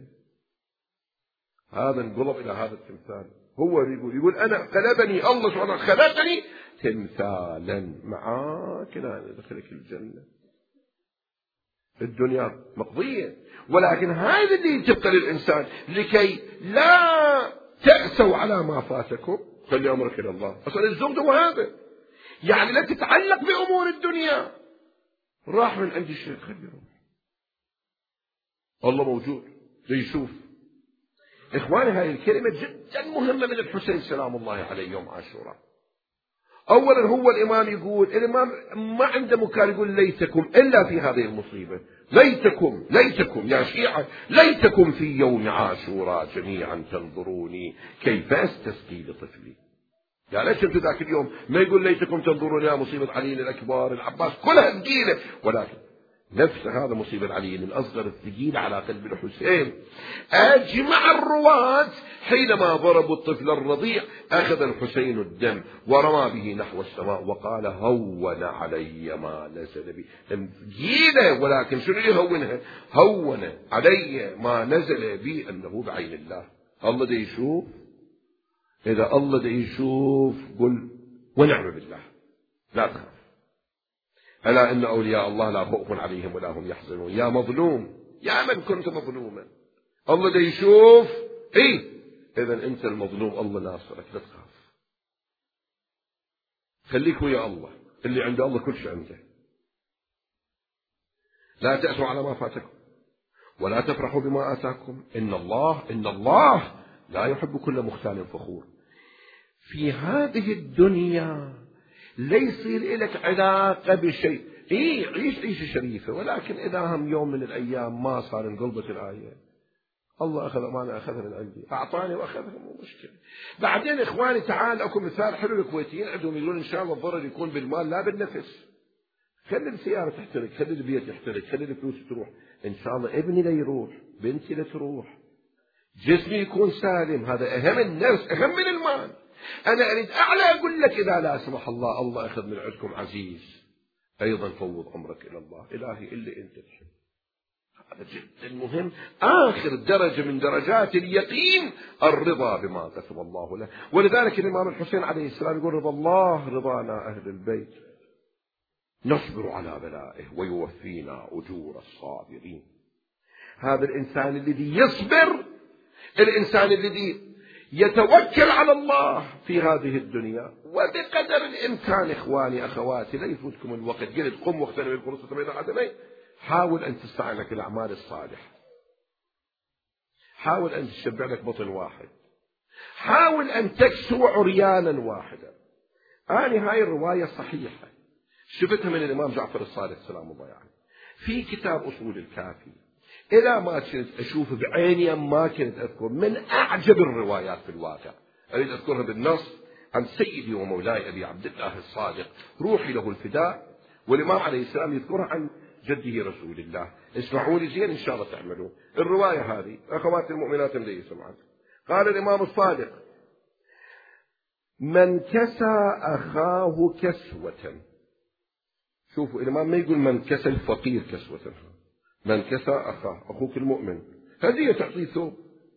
هذا انقلب إلى هذا التمثال. هو يقول يقول أنا قلبني الله سبحانه خلقني تمثالا معاك لا أدخلك الجنة. الدنيا مقضية ولكن هذا اللي تبقى للإنسان لكي لا تأسوا على ما فاتكم. خلي أمرك إلى الله. أصلا الزهد هو هذا، يعني لا تتعلق بأمور الدنيا. راح من عند الشيخ خلي يروح، الله موجود ليشوف. إخواني هذه الكلمة جدا مهمة من الحسين سلام الله عليه يوم عاشوراء. أولا هو الإمام يقول الإمام ما عنده مكان يقول ليتكم إلا في هذه المصيبة، ليتكم ليتكم يا شيعة ليتكم في يوم عاشوراء جميعا تنظروني كيف أستسقي لطفلي. يعني ليش انتم ذاك اليوم ما يقول ليتكم تنظرون يا مصيبة علي الأكبر العباس كلها ثقيلة، ولكن نفس هذا مصيبة علي الأصغر الثقيلة على قلب الحسين. أجمع الرواة حينما ضربوا الطفل الرضيع أخذ الحسين الدم ورمى به نحو السماء وقال هون علي ما نزل بي. ثقيلة ولكن شنو يهونها؟ هون علي ما نزل بي أنه بعين الله. الله دا يشوف، إذا الله دا يشوف قل ونعم بالله لا تخاف. ألا إن أولياء الله لا خوف عليهم ولا هم يحزنون. يا مظلوم يا من كنت مظلوما الله دا يشوف. إيه إذا أنت المظلوم الله ناصرك لا تخاف. خليك ويا الله، اللي عند الله كل شيء عنده. لا تأسوا على ما فاتكم ولا تفرحوا بما آتاكم. إن الله إن الله لا يحب كل مختال فخور. في هذه الدنيا لا يصير لك علاقة بشيء. إيه عيش عيشة شريفة، ولكن إذا هم يوم من الأيام ما صار انقلبت الآية الله أخذ أمانة أخذها من عندي أعطاني وأخذها مو مشكلة. بعدين إخواني تعال أكو مثال حلو. الكويتيين عندهم يقولون إن شاء الله الضرر يكون بالمال لا بالنفس. خلي السيارة تحترق، خلي البيت يحترق، خلي الفلوس تروح، إن شاء الله ابني لا يروح، بنتي لا تروح، جسمي يكون سالم، هذا أهم النفس، أهم من المال. أنا أريد أعلى أقول لك إذا لا سمح الله الله أخذ من عندكم عزيز، أيضا فوض أمرك إلى الله، إلهي إلا أنت تحب. هذا جدا مهم. آخر درجة من درجات اليقين الرضا بما كتب الله له. ولذلك الإمام الحسين عليه السلام يقول رضا الله رضانا أهل البيت، نصبر على بلائه ويوفينا أجور الصابرين. هذا الإنسان الذي يصبر، الإنسان الذي يتوكل على الله في هذه الدنيا. وبقدر الإمكان إخواني أخواتي، لا يفوتكم الوقت، قلت قم واغتنم الفرصة بين العدمين، حاول أن تستعين لك الأعمال الصالحة، حاول أن تشبع لك بطن واحد، حاول أن تكسو عريانا واحدا. أنا هاي الرواية صحيحة، شفتها من الإمام جعفر الصادق سلام الله عليه في كتاب أصول الكافي. إذا ما كنت أشوف بعيني ما كنت أذكر، من أعجب الروايات في الواقع أريد أذكرها بالنص عن سيدي ومولاي أبي عبد الله الصادق روحي له الفداء، والإمام عليه السلام يذكرها عن جده رسول الله. اسمعوا لي زين إن شاء الله تعملوا الرواية هذه أخوات المؤمنات اللي يسمعون. قال الإمام الصادق: من كسى أخاه كسوة. شوفوا الإمام ما يقول من كسى الفقير كسوة، من كسى أخاه، أخوك المؤمن هدية تعطيه ثوب،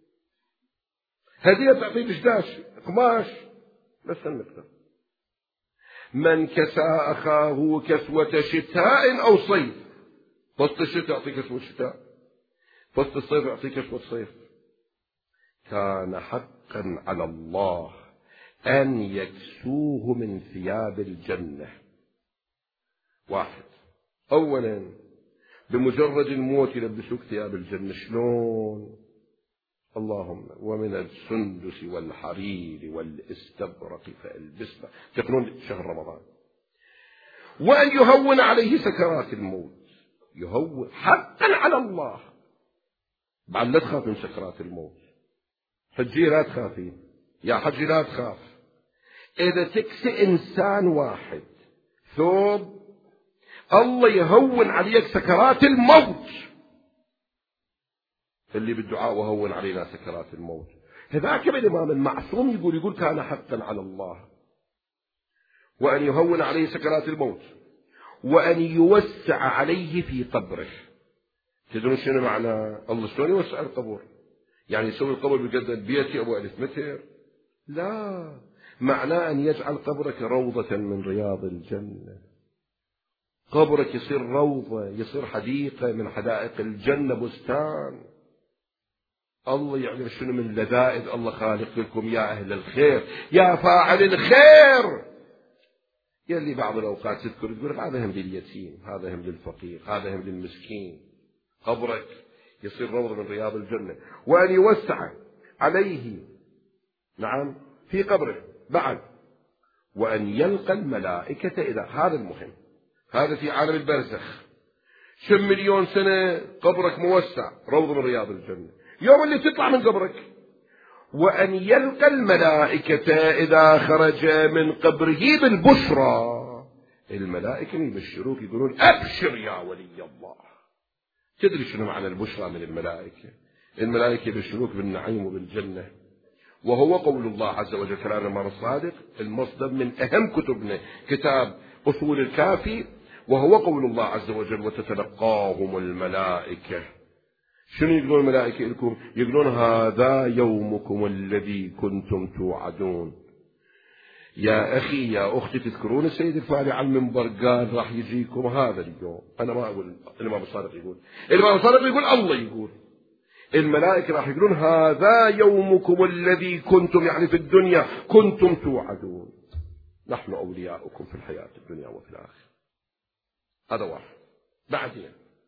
هدية تعطيه دشداش قماش، بس المقدار. من كسى أخاه كسوة شتاء أو صيف، فصل الشتاء يعطيه كسوة شتاء، فصل الصيف يعطيه كسوة صيف، كان حقا على الله أن يكسوه من ثياب الجنة. واحد، أولا بمجرد الموت يلبسوك ثياب الجنة. شلون؟ اللهم ومن السندس والحرير والاستبرق فالبسنا، تقولون شهر رمضان. وأن يهون عليه سكرات الموت، يهون حقا على الله. بعد لا تخاف من سكرات الموت، حجي لا تخافين يا حجي لا تخاف. إذا تكسي إنسان واحد ثوب الله يهون عليك سكرات الموت. اللي بالدعاء وهون علينا سكرات الموت، هذاك الإمام المعصوم يقول يقول كان حقا على الله وأن يهون عليه سكرات الموت، وأن يوسع عليه في قبره. تدرون شنو معنى الله شلون يوسع القبر؟ يعني يسوي القبر بقد بيتي أبو ألف متر؟ لا، معناه أن يجعل قبرك روضة من رياض الجنة. قبرك يصير روضة، يصير حديقة من حدائق الجنة، بستان. الله يعلم شنو من لذائذ الله خالق لكم يا أهل الخير، يا فاعل الخير. يلي بعض الأوقات تذكر تقول هذا هم لليتيم، هذا هم للفقير، هذا هم للمسكين. قبرك يصير روضة من رياض الجنة. وأن يوسع عليه نعم في قبره. بعد وأن يلقى الملائكة إذا، هذا المهم، هذا في عالم البرزخ. كم مليون سنة قبرك موسع روضة من رياض الجنة، يوم اللي تطلع من قبرك. وأن يلقى الملائكة إذا خرج من قبره بالبشرى. الملائكة يبشروك يقولون أبشر يا ولي الله. تدري شنو معنى البشرى من الملائكة؟ الملائكة يبشروك بالنعيم وبالجنة، وهو قول الله عز وجل كلام الإمام الصادق المصدر من أهم كتبنا كتاب أصول الكافي، وهو قول الله عز وجل وتتلقاهم الملائكة. شنو يقولون الملائكة لكم؟ يقولون هذا يومكم الذي كنتم توعدون. يا أخي يا أختي، تذكرون السيد الفاري على المنبر قال راح يجيكم هذا اليوم. أنا ما أقول الإمام الصادق يقول، الإمام الصادق يقول الله يقول الملائكة راح يقولون هذا يومكم الذي كنتم، يعني في الدنيا كنتم توعدون، نحن أولياؤكم في الحياة الدنيا وفي الآخرة. هذا واحد. بعدين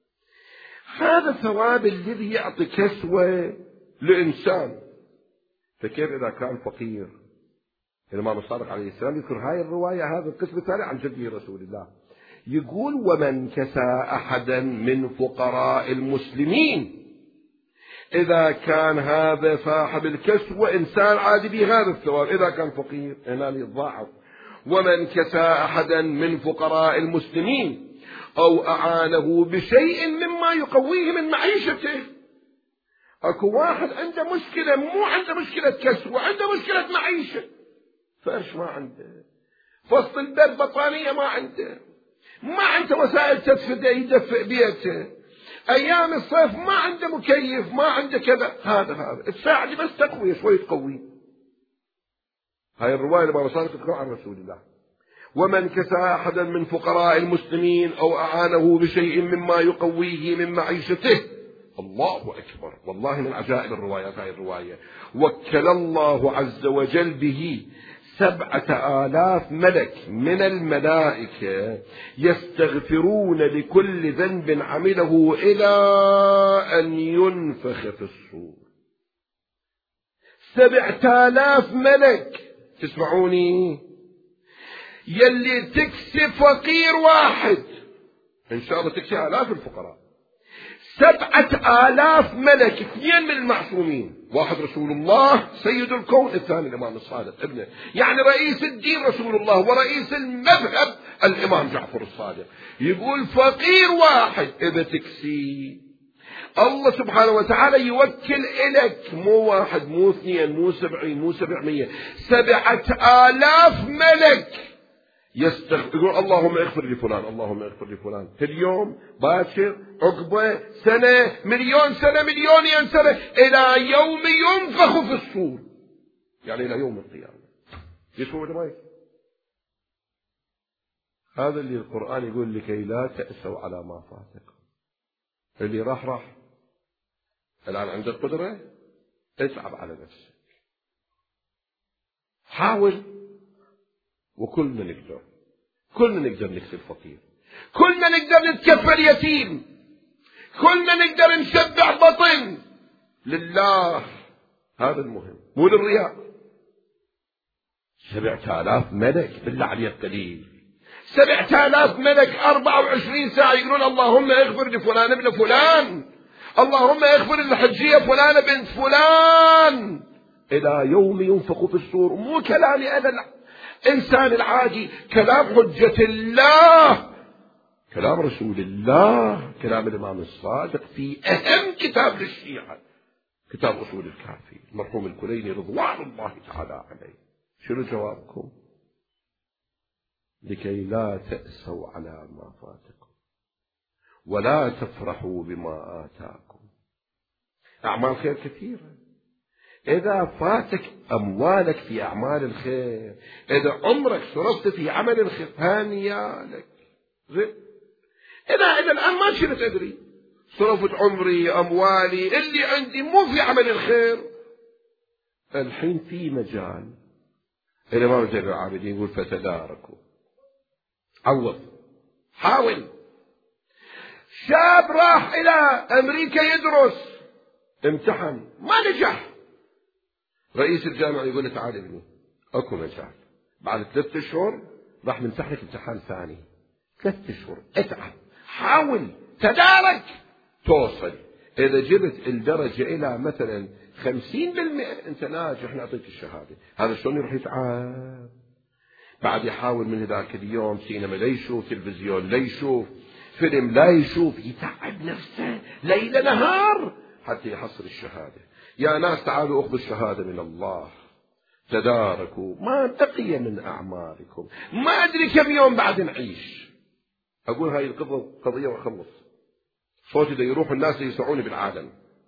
هذا الثواب الذي يعطي كسوة لإنسان، فكيف إذا كان فقير؟ الإمام الصادق عليه السلام يذكر هاي الرواية، هذا القسم الثاني عن جده رسول الله، يقول ومن كسى أحدا من فقراء المسلمين. إذا كان هذا صاحب الكسوة إنسان عادي بهذا الثواب، إذا كان فقير هنا يتضاعف. ومن كسى أحدا من فقراء المسلمين أو أعانه بشيء مما يقويه من معيشته. أكو واحد عنده مشكلة، مو عنده مشكلة كسر، وعنده مشكلة معيشة. فرش ما عنده، فصل البيت بطانية ما عنده، ما عنده وسائل تدفئة يدفئ بيته، أيام الصيف ما عنده مكيف، ما عنده كذا. هذا هذا تساعد بس تقوية شوي تقوي. هاي الرواية اللي صارت تذكر عن رسول الله: ومن كسى أحدا من فقراء المسلمين أو أعانه بشيء مما يقويه من معيشته. الله أكبر، والله من عجائب الروايات هاي الرواية. وكل الله عز وجل به سبعة آلاف ملك من الملائكة يستغفرون لكل ذنب عمله إلى أن ينفخ في الصور. سبعة آلاف ملك، تسمعوني، يلي تكسي فقير واحد، إن شاء الله تكسي آلاف الفقراء. سبعة آلاف ملك، اثنين من المعصومين، واحد رسول الله سيد الكون، الثاني الإمام الصادق ابنه، يعني رئيس الدين رسول الله ورئيس المذهب الإمام جعفر الصادق. يقول فقير واحد إذا تكسي الله سبحانه وتعالى يوكل إليك، مو واحد مو اثنين مو سبعين مو سبعمية، سبعة آلاف ملك يستغفر، يقول اللهم اغفر لفلان، اللهم اغفر لفلان، في اليوم باكر عقبه سنة مليون سنة مليونين سنة إلى يوم ينفخ في الصور، يعني إلى يوم القيامة. يسوع ما يسوع. هذا اللي القرآن يقول لكي لا تأسوا على ما فاتكم. اللي راح راح، الآن عند القدرة اتعب على نفسك، حاول، وكلنا نقدر، كلنا نقدر نكسب فقير، كلنا نقدر نتكفل يتيم، كلنا نقدر نشبع بطن لله. هذا المهم، مو للرياء. سبعة آلاف ملك، بالله عليك قليل. سبعة آلاف ملك أربعة وعشرين ساعة يقولون اللهم اغفر لفلان ابن فلان، اللهم اغفر للحجية فلان بنت فلان، إلى يوم ينفخ في الصور. مو كلامي أنا الإنسان العادي، كلام حجة الله، كلام رسول الله، كلام الإمام الصادق في أهم كتاب للشيعة، كتاب أصول الكافي، المرحوم الكليني رضوان الله تعالى عليه. شنو جوابكم؟ لكي لا تأسوا على ما فاتكم ولا تفرحوا بما آتاكم. أعمال خير كثيرة، إذا فاتك أموالك في أعمال الخير، إذا عمرك صرفت في عمل الخير، هانيالك. إذا إذا الآن ما شلت أدري، صرفت عمري أموالي اللي عندي مو في عمل الخير، الحين في مجال. الإمام زين العابدين يقول فتداركوا، عوض، حاول. شاب راح إلى أمريكا يدرس، امتحن ما نجح، رئيس الجامعة يقول له تعال ابني اكو مجال، بعد ثلاثة اشهر راح نمتحنك امتحان ثاني، ثلاثة اشهر اتعب، حاول، تدارك، توصل. اذا جبت الدرجة الى مثلا خمسين بالمئة انت ناجح، نعطيك الشهادة. هذا شلون يروح يتعب؟ بعد يحاول من ذاك اليوم سينما لا يشوف، تلفزيون لا يشوف، فيلم لا يشوف، يتعب نفسه ليل نهار حتى يحصل الشهادة. يا ناس تعالوا اخذوا الشهادة من الله، تداركوا ما بقي من أعمالكم. ما أدري كم يوم بعد نعيش. أقول هاي القضية وأخلص، صوتي دا يروح الناس يسعوني بالعالم.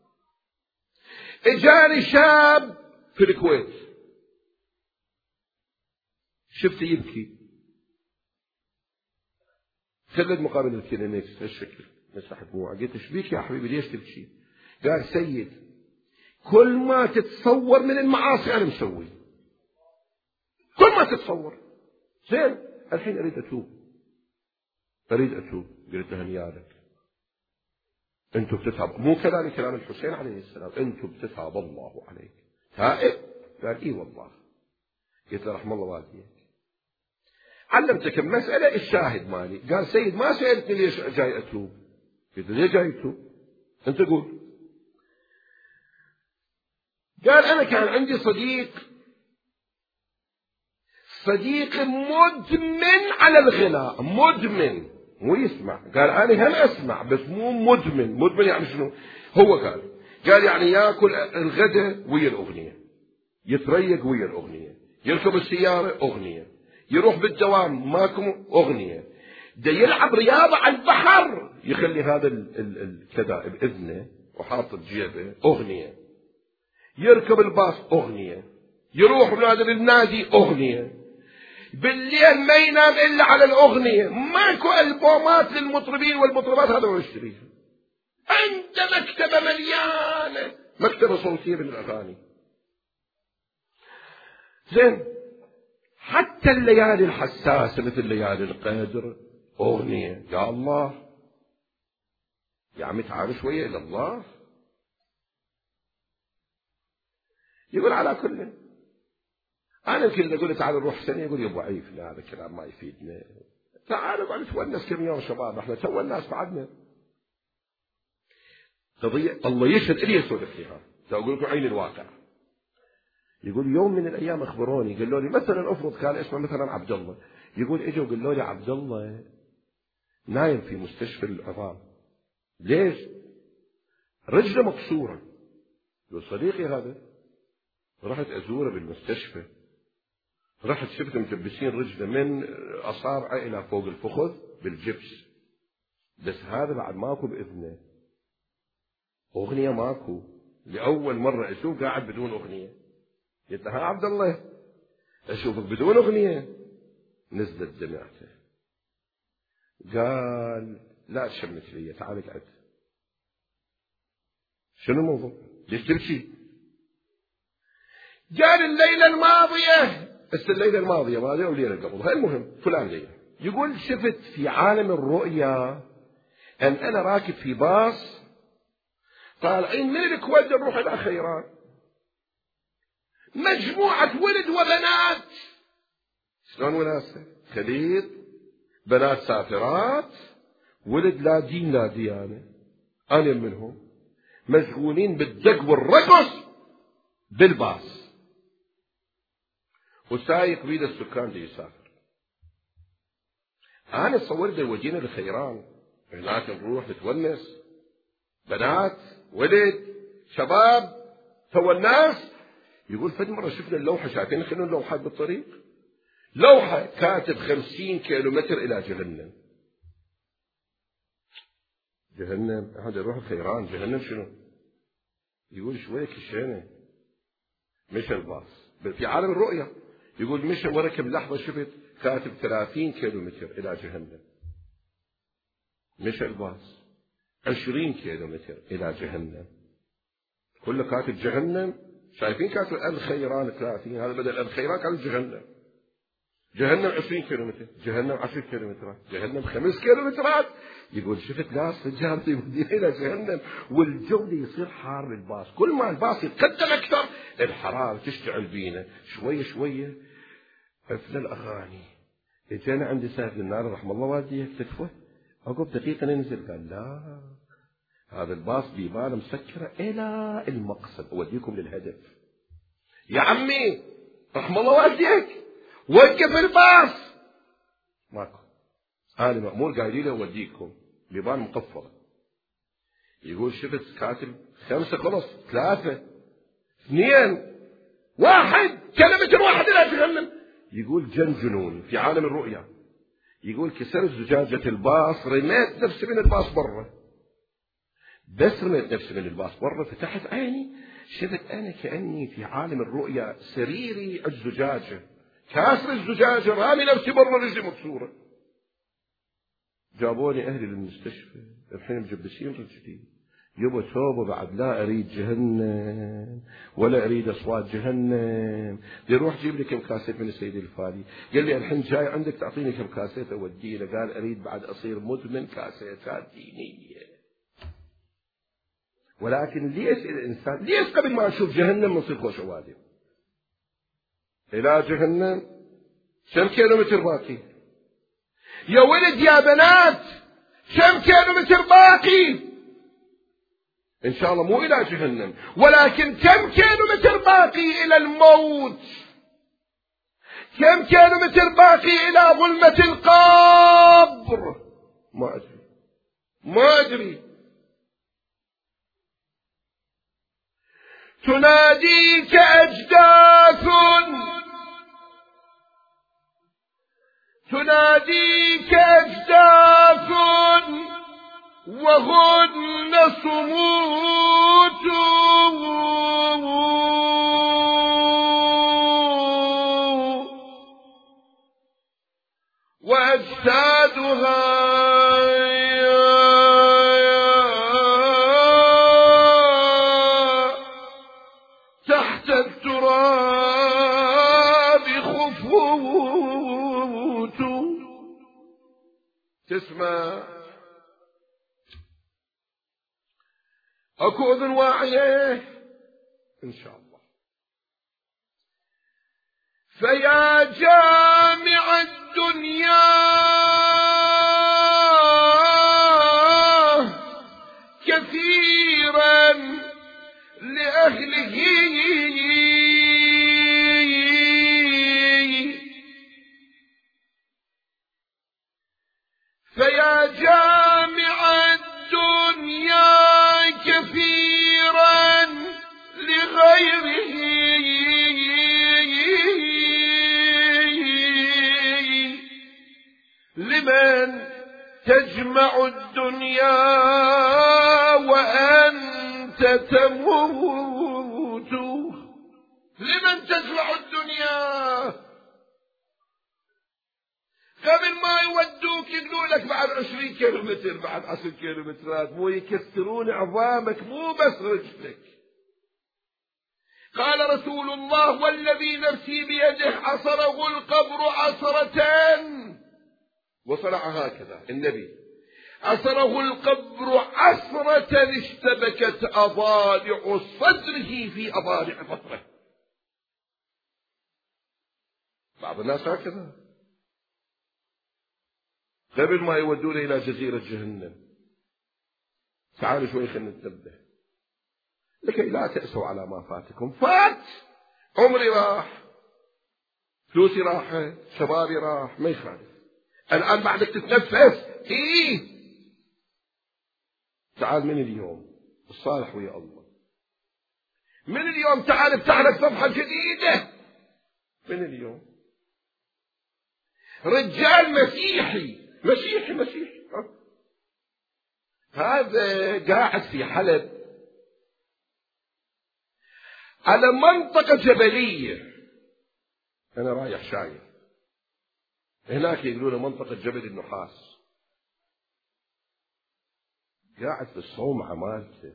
إجاني شاب في الكويت، شفته يبكي، خلد مقابل الكلينكس هالشكل مسح دموعه، قلت ايش بيك يا حبيبي ليش تبكي؟ قال سيد كل ما تتصور من المعاصي أنا مسوي، كل ما تتصور. زين الحين أريد أتوب، أريد أتوب. قلت له هنيالك، أنتوا بتتعب، مو كلامي كلام الحسين عليه السلام، أنتوا بتتعب الله عليك. تائب؟ قال إيه والله. قلت له رحم الله والديك، علمتك المسألة، الشاهد مالي. قال سيد ما سألتني ليش جاي أتوب. قلت له ليه جاي أتوب؟ أنت قول. قال أنا كان عندي صديق، صديق مدمن على الغناء، مدمن، مو يسمع، قال أنا هم أسمع بس مو مدمن. مدمن يعني شنو؟ هو قال قال يعني يأكل الغداء ويا الأغنية، يتريق ويا الأغنية، يركب السيارة أغنية، يروح بالدوام ماكو أغنية، دا يلعب رياضة على البحر يخلي هذا الكذا بإذنه وحاط بجيبه أغنية، يركب الباص أغنية، يروح نادي للنادي أغنية، بالليل ما ينام إلا على الأغنية، ماكو ألبومات للمطربين والمطربات هذا هو يشتريها. عند مكتبة مليانة، مكتبة صوتية بالأغاني. زين، حتى الليالي الحساسة مثل ليالي القدر أغنية. يا الله يا عمي تعال شوية إلى الله. يقول على كل أنا يمكن أقول تعال نروح سنة، يقول يا أبو عيف لا هذا الكلام ما يفيدنا، تعال نقعد نتونس كم يوم شباب، احنا سوى الناس بعدنا. قضية الله يشهد إلي يسولف فيها، أقول لكم عين الواقع. يقول يوم من الأيام أخبروني قالوا لي مثلا أفرض كان اسمه مثلا عبد الله، يقول إجوا قالوا لي عبد الله نايم في مستشفى العظام. ليش؟ رجله مكسورة. يقول صديقي هذا رحت أزوره بالمستشفى، رحت شفت مجبسين رجله من أصابعه إلى فوق الفخذ بالجبس، بس هذا بعد ماكو بإذنه، أغنية ماكو، لأول مرة أشوف قاعد بدون أغنية. قلت ها عبد الله أشوفك بدون أغنية. نزلت دمعته، قال لا تشمت لي، تعال اقعد. شنو الموضوع؟ ليش تبكي؟ قال الليلة الماضية، بس الليلة الماضية ما ادري وليلة قبلها، المهم فلان ليلة. يقول شفت في عالم الرؤيا أن أنا راكب في باص طالعين من الكويت نروح إلى خيران، مجموعة ولد وبنات. شلون وناسة؟ خليط بنات سافرات، ولد لا دين لا ديانة، أنا منهم، مشغولين بالدق والرقص بالباص، وسايق بيد السكان دي يسافر. أنا تصور ده يودينا لخيران، هناك نروح نتونس، بنات ولد شباب سوى الناس. يقول فد مرة شفنا اللوحة، شايفين خلونا اللوحات بالطريق، لوحة كاتب خمسين كيلو متر إلى جهنم. جهنم هذا يروح خيران، جهنم شنو؟ يقول شوية كشانة. مشى الباص في عالم الرؤية، يقول مشى وركب لحظة شفت كاتب ثلاثين كيلو متر إلى جهنم. مشى الباص عشرين كيلو متر إلى جهنم، كله كاتب جهنم. شايفين كاتب الخيران ثلاثين، هذا بدل الخيران كاتب جهنم. جهنم عشرين كيلو متر، جهنم عشر كيلو مترات، جهنم خمس كيلو مترات. يقول شفت ناس رجال يودينا إلى جهنم، والجو يصير حار للباص، كل ما الباص يتقدم أكثر الحرارة تشتعل بينا، شوية شوية قفل الأغاني. اجينا عند سيد النار رحم الله والديه تكفى، عقب دقيقة ننزل، قال لا هذا الباص بيبان مسكرة إلى المقصد، أوديكم للهدف. يا عمي رحم الله والديك وقف الباص، ماكو، أنا مأمور قايلين له أوديكم، بيبان مقفلة. يقول شفت كاتب خمسة خلص، ثلاثة اثنين واحد، كلمة واحد إلى جهنم. يقول جن جنون في عالم الرؤيا. يقول كسرت زجاجة الباص، رميت نفسي من الباص برا، بس رميت نفسي من الباص برا، فتحت عيني شفت أنا كأني في عالم الرؤيا، سريري الزجاجة، كاسر الزجاجة، رامي نفسي برا، رجلي مكسورة. جابوني أهلي للمستشفى، الحين مجبسين رجلي، يبا توبة بعد، لا أريد جهنم ولا أريد أصوات جهنم. يروح جيب لي كم كاسيت من السيد الفادي، قال لي الحين جاي عندك تعطيني كم كاسيت أوديه له، قال أريد بعد أصير مدمن كاسيتات دينية. ولكن ليش الإنسان ليش قبل ما نشوف جهنم نصير خوش عوادم؟ إلى جهنم كم كيلو متر باقي؟ يا ولد يا بنات كم كيلو متر باقي؟ إن شاء الله مو إلى جهنم، ولكن كم كيلو متر باقي إلى الموت؟ كم كيلو متر باقي إلى ظلمة القبر؟ ما أدري ما أدري. تناديك أجداث تناديك أجداث وهن صموت وأجسادها تحت التراب خفوت. تسمع أكو أذن واعية إن شاء الله. فيا جامع الدنيا كثيرا لأهله فيا جامع الدنيا كثيرا لغيره لمن تجمع الدنيا وأنت تموت. لمن تجمع الدنيا؟ قبل ما يودوك يقولوا لك بعد عشرين كيلومتر بعد عشر كيلومترات، مو يكسرون عظامك مو بس رجلك. قال رسول الله والذي نفسي بيده عصره القبر عصرة، وصنع هكذا النبي، عصره القبر عصرة اشتبكت أضالع صدره في أضالع بطنه. بعض الناس هكذا قبل ما يودون إلى جزيرة جهنم. تعالوا شوي خلينا ننتبه لكي لا تأسوا على ما فاتكم. فات عمري راح، فلوسي راحت، شبابي راح، ما يخالف. الآن بعدك تتنفس. إيه تعال من اليوم الصالح ويا الله، من اليوم تعال افتح لك صفحة جديدة. من اليوم رجال مسيحي مسيحي مسيحي هذا قاعد في حلب على منطقة جبلية. أنا رايح شايف هناك يقولون منطقة جبل النحاس. قاعد في الصومعة مالته،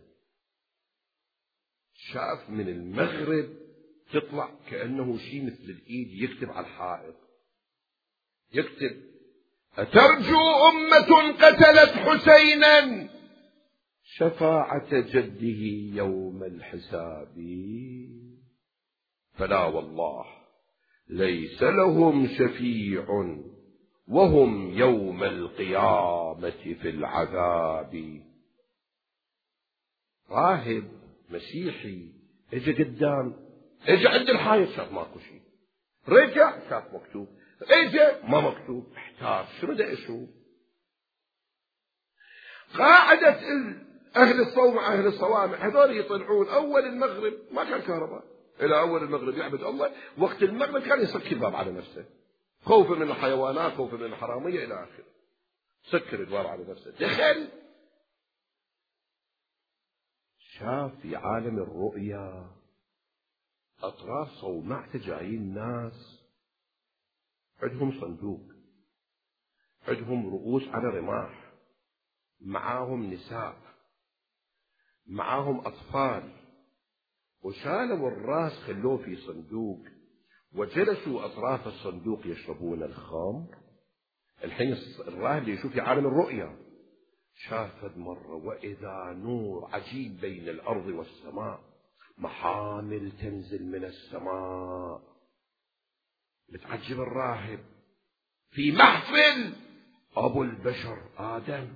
شاف من المغرب تطلع كأنه شيء مثل الإيد يكتب على الحائط، يكتب أترجو أمة قتلت حسينا شفاعة جده يوم الحساب، فلا والله ليس لهم شفيع وهم يوم القيامة في العذاب. راهب مسيحي اجى قدام، اجى عند الحائط شاف ماكو شيء، رجع شاف مكتوب، اجى ما مكتوب، احتار شو بدي اشوف. قاعدة اهل الصومعة اهل الصوامع هذول يطلعون اول المغرب، ما كان كهرباء، الى اول المغرب يعبد الله، وقت المغرب كان يسكر الباب على نفسه خوفا من الحيوانات، خوفا من الحرامية الى اخره، سكر الباب على نفسه. دخل شاف في عالم الرؤيا اطراف صومعته جايين ناس عندهم صندوق، عندهم رؤوس على رماح، معاهم نساء، معاهم أطفال، وشالوا الراس خلوه في صندوق وجلسوا أطراف الصندوق يشربون الخمر. الحين الراهب يشوف في عالم الرؤيا شافت مرة وإذا نور عجيب بين الأرض والسماء، محامل تنزل من السماء. متعجب الراهب في محفل أبو البشر آدم،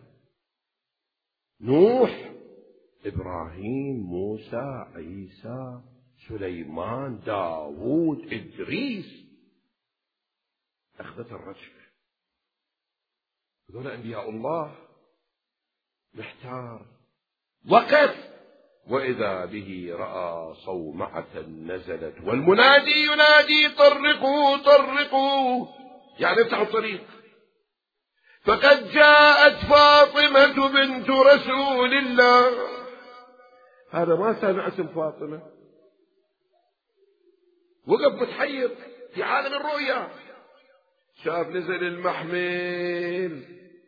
نوح، إبراهيم، موسى، عيسى، سليمان، داود، إدريس. أخذت الرجفة هذول أنبياء الله. محتار، وقف، وإذا به رأى صومعة نزلت والمنادي ينادي طرقوا طرقوا، يعني افتحوا الطريق، فقد جاءت فاطمة بنت رسول الله. هذا ما سامع اسم فاطمة، وقف متحير في عالم الرؤيا. شاف نزل المحمل،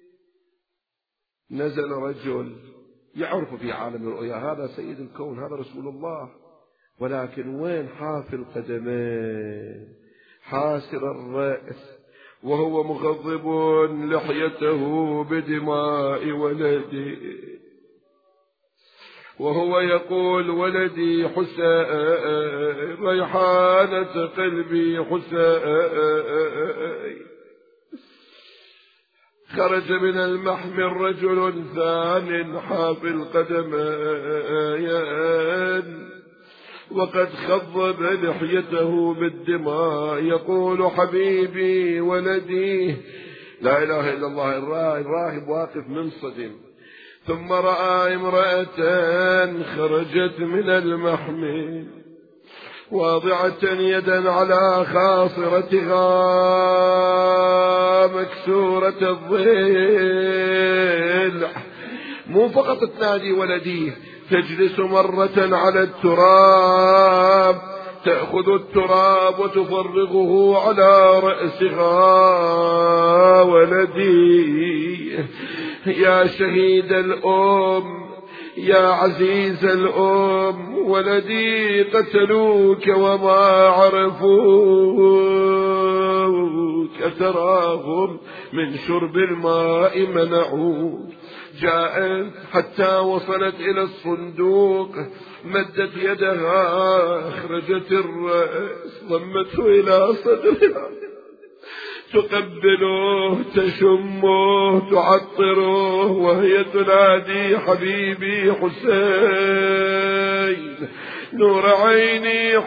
نزل رجل يعرف في عالم الرؤيا هذا سيد الكون، هذا رسول الله، ولكن وين حافي القدمين حاسر الرأس، وهو مغضب لحيته بدماء ولده، وهو يقول ولدي حسين ريحانة قلبي حسين. خرج من المحمل رجل ثان حافي القدمين وقد خضب لحيته بالدماء، يقول حبيبي ولدي. لا إله إلا الله. الراهب واقف منصدم. ثم رأى امرأة خرجت من المحمل واضعة يدا على خاصرتها مكسورة الضلع، مو فقط تنادي ولديه، تجلس مرة على التراب، تأخذ التراب وتفرغه على رأسها. ولدي يا شهيد الأم، يا عزيز الأم، ولدي قتلوك وما عرفوك، تراهم من شرب الماء منعوك. جاءت حتى وصلت إلى الصندوق، مدت يدها، أخرجت الرأس، ضمته إلى صدرها، تقبله، تشمه، تعطره، وهي تنادي حبيبي حسين، نور عيني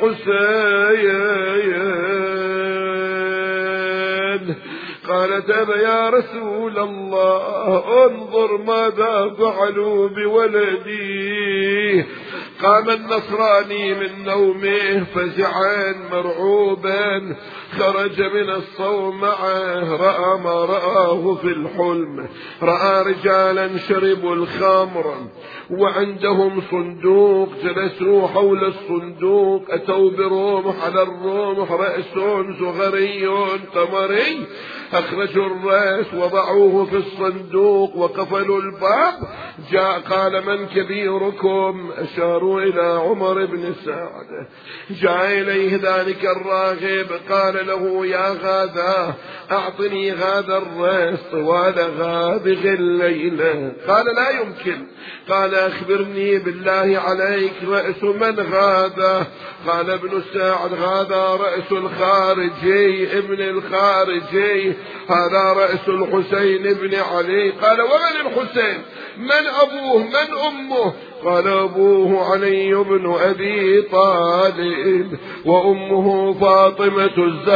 حسين. قالت أبا يا رسول الله انظر ماذا فعلوا بولدي. قام النصراني من نومه فزعا مرعوبا، خرج من الصومعة، رأى ما رآه في الحلم، رأى رجالا شربوا الخمر وعندهم صندوق، جلسوا حول الصندوق، أتوا برمح، على الرمح رأس صغري قمري، أخرجوا الرأس وضعوه في الصندوق وقفلوا الباب. جاء قال من كبيركم؟ أشاروا إلى عمر بن سعد. جاء إليه ذلك الراغب قال له يا غاذا أعطني هذا الرأس طوال غابغ الليلة. قال لا يمكن. قال أخبرني بالله عليك رأس من غاذا؟ قال ابن سعد هذا رأس الخارجي ابن الخارجي، هذا رأس الحسين ابن علي. قال ومن الحسين؟ من أبوه من أمه؟ قال أبوه علي بن أبي طالب وأمه فاطمة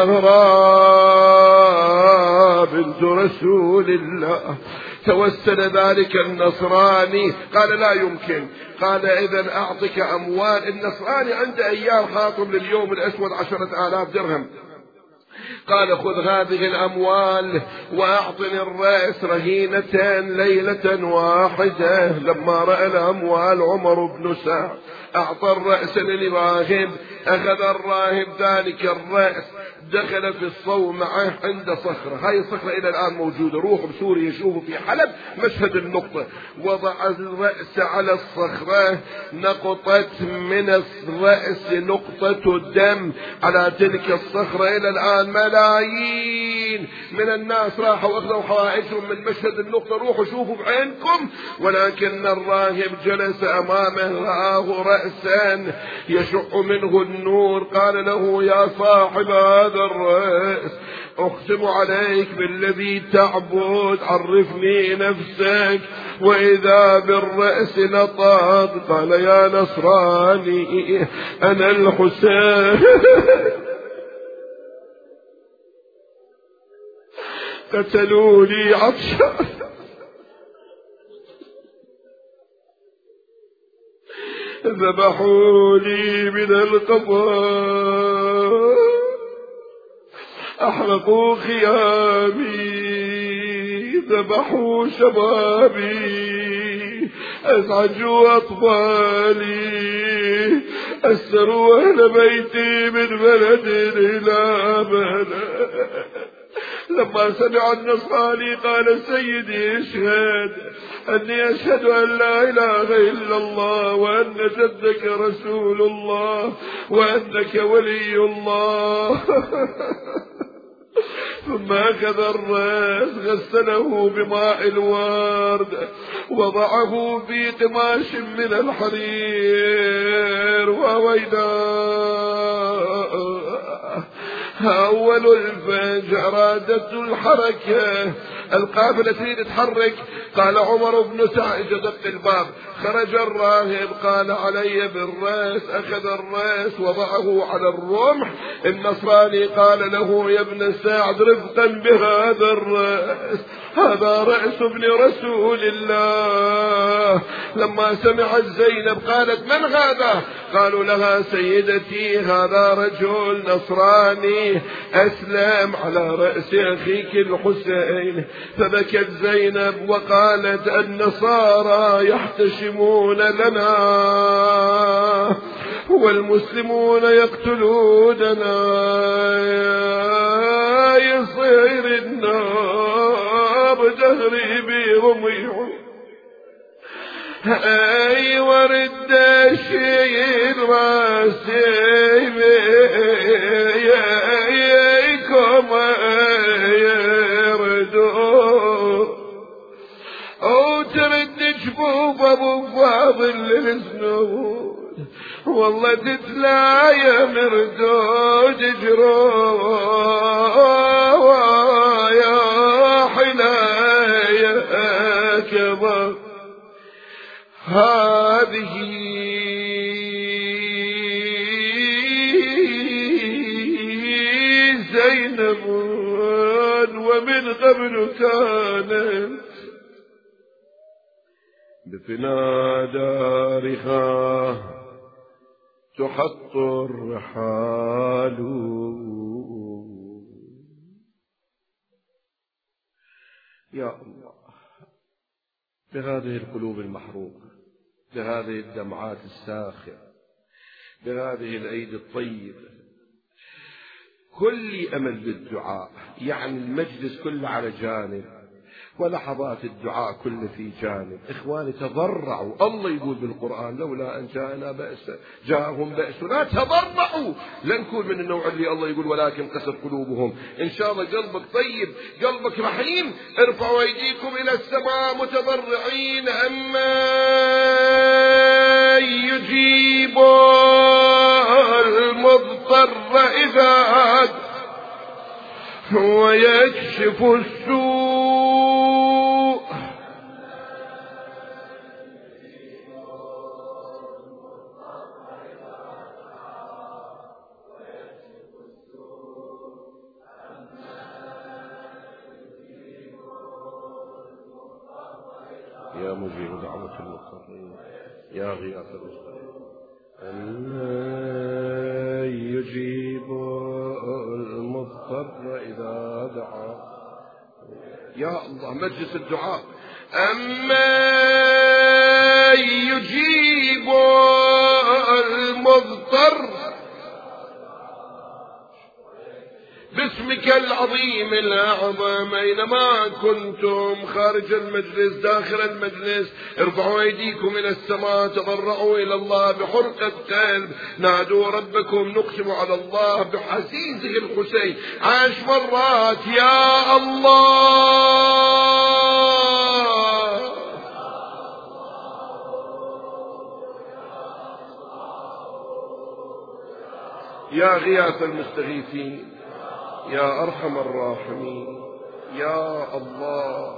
الزهراء بنت رسول الله. توسل ذلك النصراني قال لا يمكن. قال إذن أعطك أموال. النصراني عنده أيام خاطب لليوم الأسود عشرة آلاف درهم. قال خذ هذه الأموال وأعطني الرأس رهينة ليلة واحدة. لما رأى الأموال عمر بن سعد أعطى الرأس للراهب. أخذ الراهب ذلك الرأس، دخل في الصومعة عند صخرة، هاي الصخرة إلى الآن موجودة، روحوا بسوريا شوفوا في حلب مشهد النقطة. وضع الرأس على الصخرة، نقطت من الرأس نقطة دم على تلك الصخرة. إلى الآن ملايين من الناس راحوا أخذوا حوائجهم من مشهد النقطة، روحوا شوفوا بعينكم. ولكن الراهب جلس أمامه، رآه رأسا يشع منه النور. قال له يا صاحب هذا الرأس أقسم عليك بالذي تعبد عرفني نفسك. وإذا بالرأس نطق. قال يا نصراني أنا الحسين. قتلوني عطشان، ذبحوني من القبر، أحرقوا خيامي، ذبحوا شبابي، أزعجوا أطفالي، أسروا أهل بيتي من بلد إلى بلد. لما سمع النصراني قال سيدي اشهد أني أشهد أن لا إله إلا الله وأن جدك رسول الله وأنك ولي الله. ثم أخذ الرأس غسله بماء الورد، وضعه في قماش من الحرير، وويناه أول الفجر أرادت الحركة، القافلة تريد تتحرك. قال عمر بن سعد دق الباب، خرج الراهب قال علي بالرأس، أخذ الرأس وضعه على الرمح. النصراني قال له يا ابن سعد رفقا بهذا الرأس، هذا رأس ابن رسول الله. لما سمعت زينب قالت من هذا؟ قالوا لها سيدتي هذا رجل نصراني أسلم على رأس أخيك الحسين. فبكت زينب وقالت النصارى يحتشمون لنا والمسلمون يقتلوننا، يصير النار دهري بهم اي ورد شيل راسي يايكم يردوا او ترد جفوف ابو فاضل للسنود، والله تتلا يا مردود جروا يا حنايا كبر. هذه زينب ومن قبل كانت بفنا دارها تحط الرحال. يا الله بهذه القلوب المحروقة، بهذه الدمعات الساخرة، بهذه الأيدي الطيبة، كل أمل بالدعاء. يعني المجلس كله على جانب ولحظات الدعاء كله في جانب. إخواني تضرعوا، الله يقول بالقرآن لولا أن جاءنا بأس جاءهم بأسنا تضرعوا. لا نكون من النوع اللي الله يقول ولكن قست قلوبهم. إن شاء الله قلبك طيب، قلبك رحيم، ارفعوا أيديكم إلى السماء متضرعين. أما يجيب المضطر إذا ويكشف السوء، يا مجيب دعوة المضطرين يا غياث المضطرين. أما يجيب المضطر إذا دعا. يا الله مجلس الدعاء. أما يجيب المضطر باسمك العظيم الأعظم. أينما كنتم خارج المجلس داخل المجلس ارفعوا أيديكم إلى السماء، تضرعوا إلى الله بحرقة قلب، نادوا ربكم. نقسم على الله بحسيسه الحسين عاش مرات يا الله. يا غياث المستغيثين، يا أرحم الراحمين، يا الله.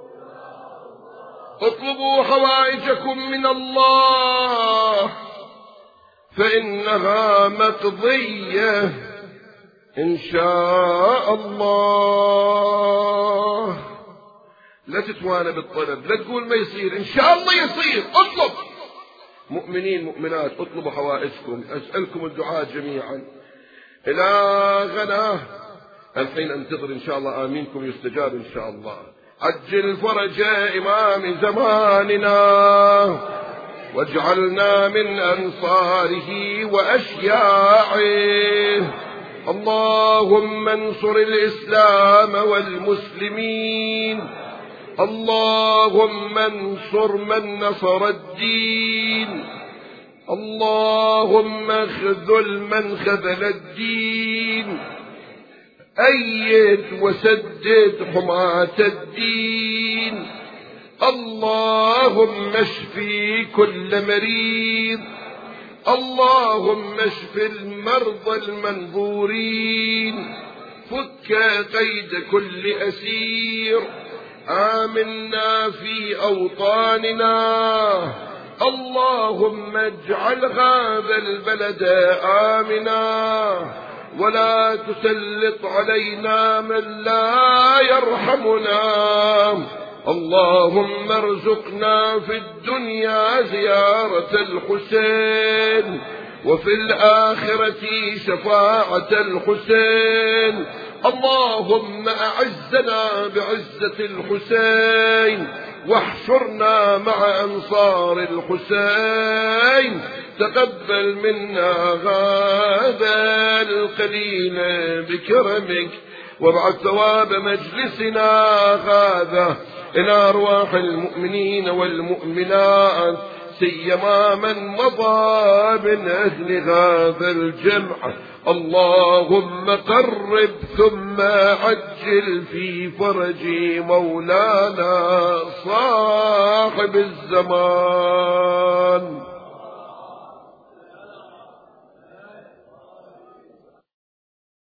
اطلبوا حوائجكم من الله فإنها مقضية إن شاء الله. لا تتوانى بالطلب، لا تقول ما يصير، إن شاء الله يصير. اطلب، مؤمنين مؤمنات اطلبوا حوائجكم. أسألكم الدعاء جميعا إلى غناه. الحين انتظر إن شاء الله آمينكم يستجاب إن شاء الله. عجل فرج إمام زماننا واجعلنا من أنصاره وأشياعه. اللهم انصر الإسلام والمسلمين، اللهم انصر من نصر الدين، اللهم اخذل من خذل الدين، أيد وسدد حماة الدين. اللهم اشفي كل مريض، اللهم اشف المرضى المنظورين، فك قيد كل أسير، آمنا في أوطاننا. اللهم اجعل هذا البلد آمنا ولا تسلط علينا من لا يرحمنا. اللهم ارزقنا في الدنيا زيارة الحسين وفي الآخرة شفاعة الحسين. اللهم أعزنا بعزة الحسين واحشرنا مع أنصار الحسين. تقبل منا هذا القليل بكرمك، وابعث ثواب مجلسنا هذا إلى أرواح المؤمنين والمؤمنات، سيما من مضى من أهل هذا الجمع. اللهم قرب ثم عجل في فرج مولانا صاحب الزمان.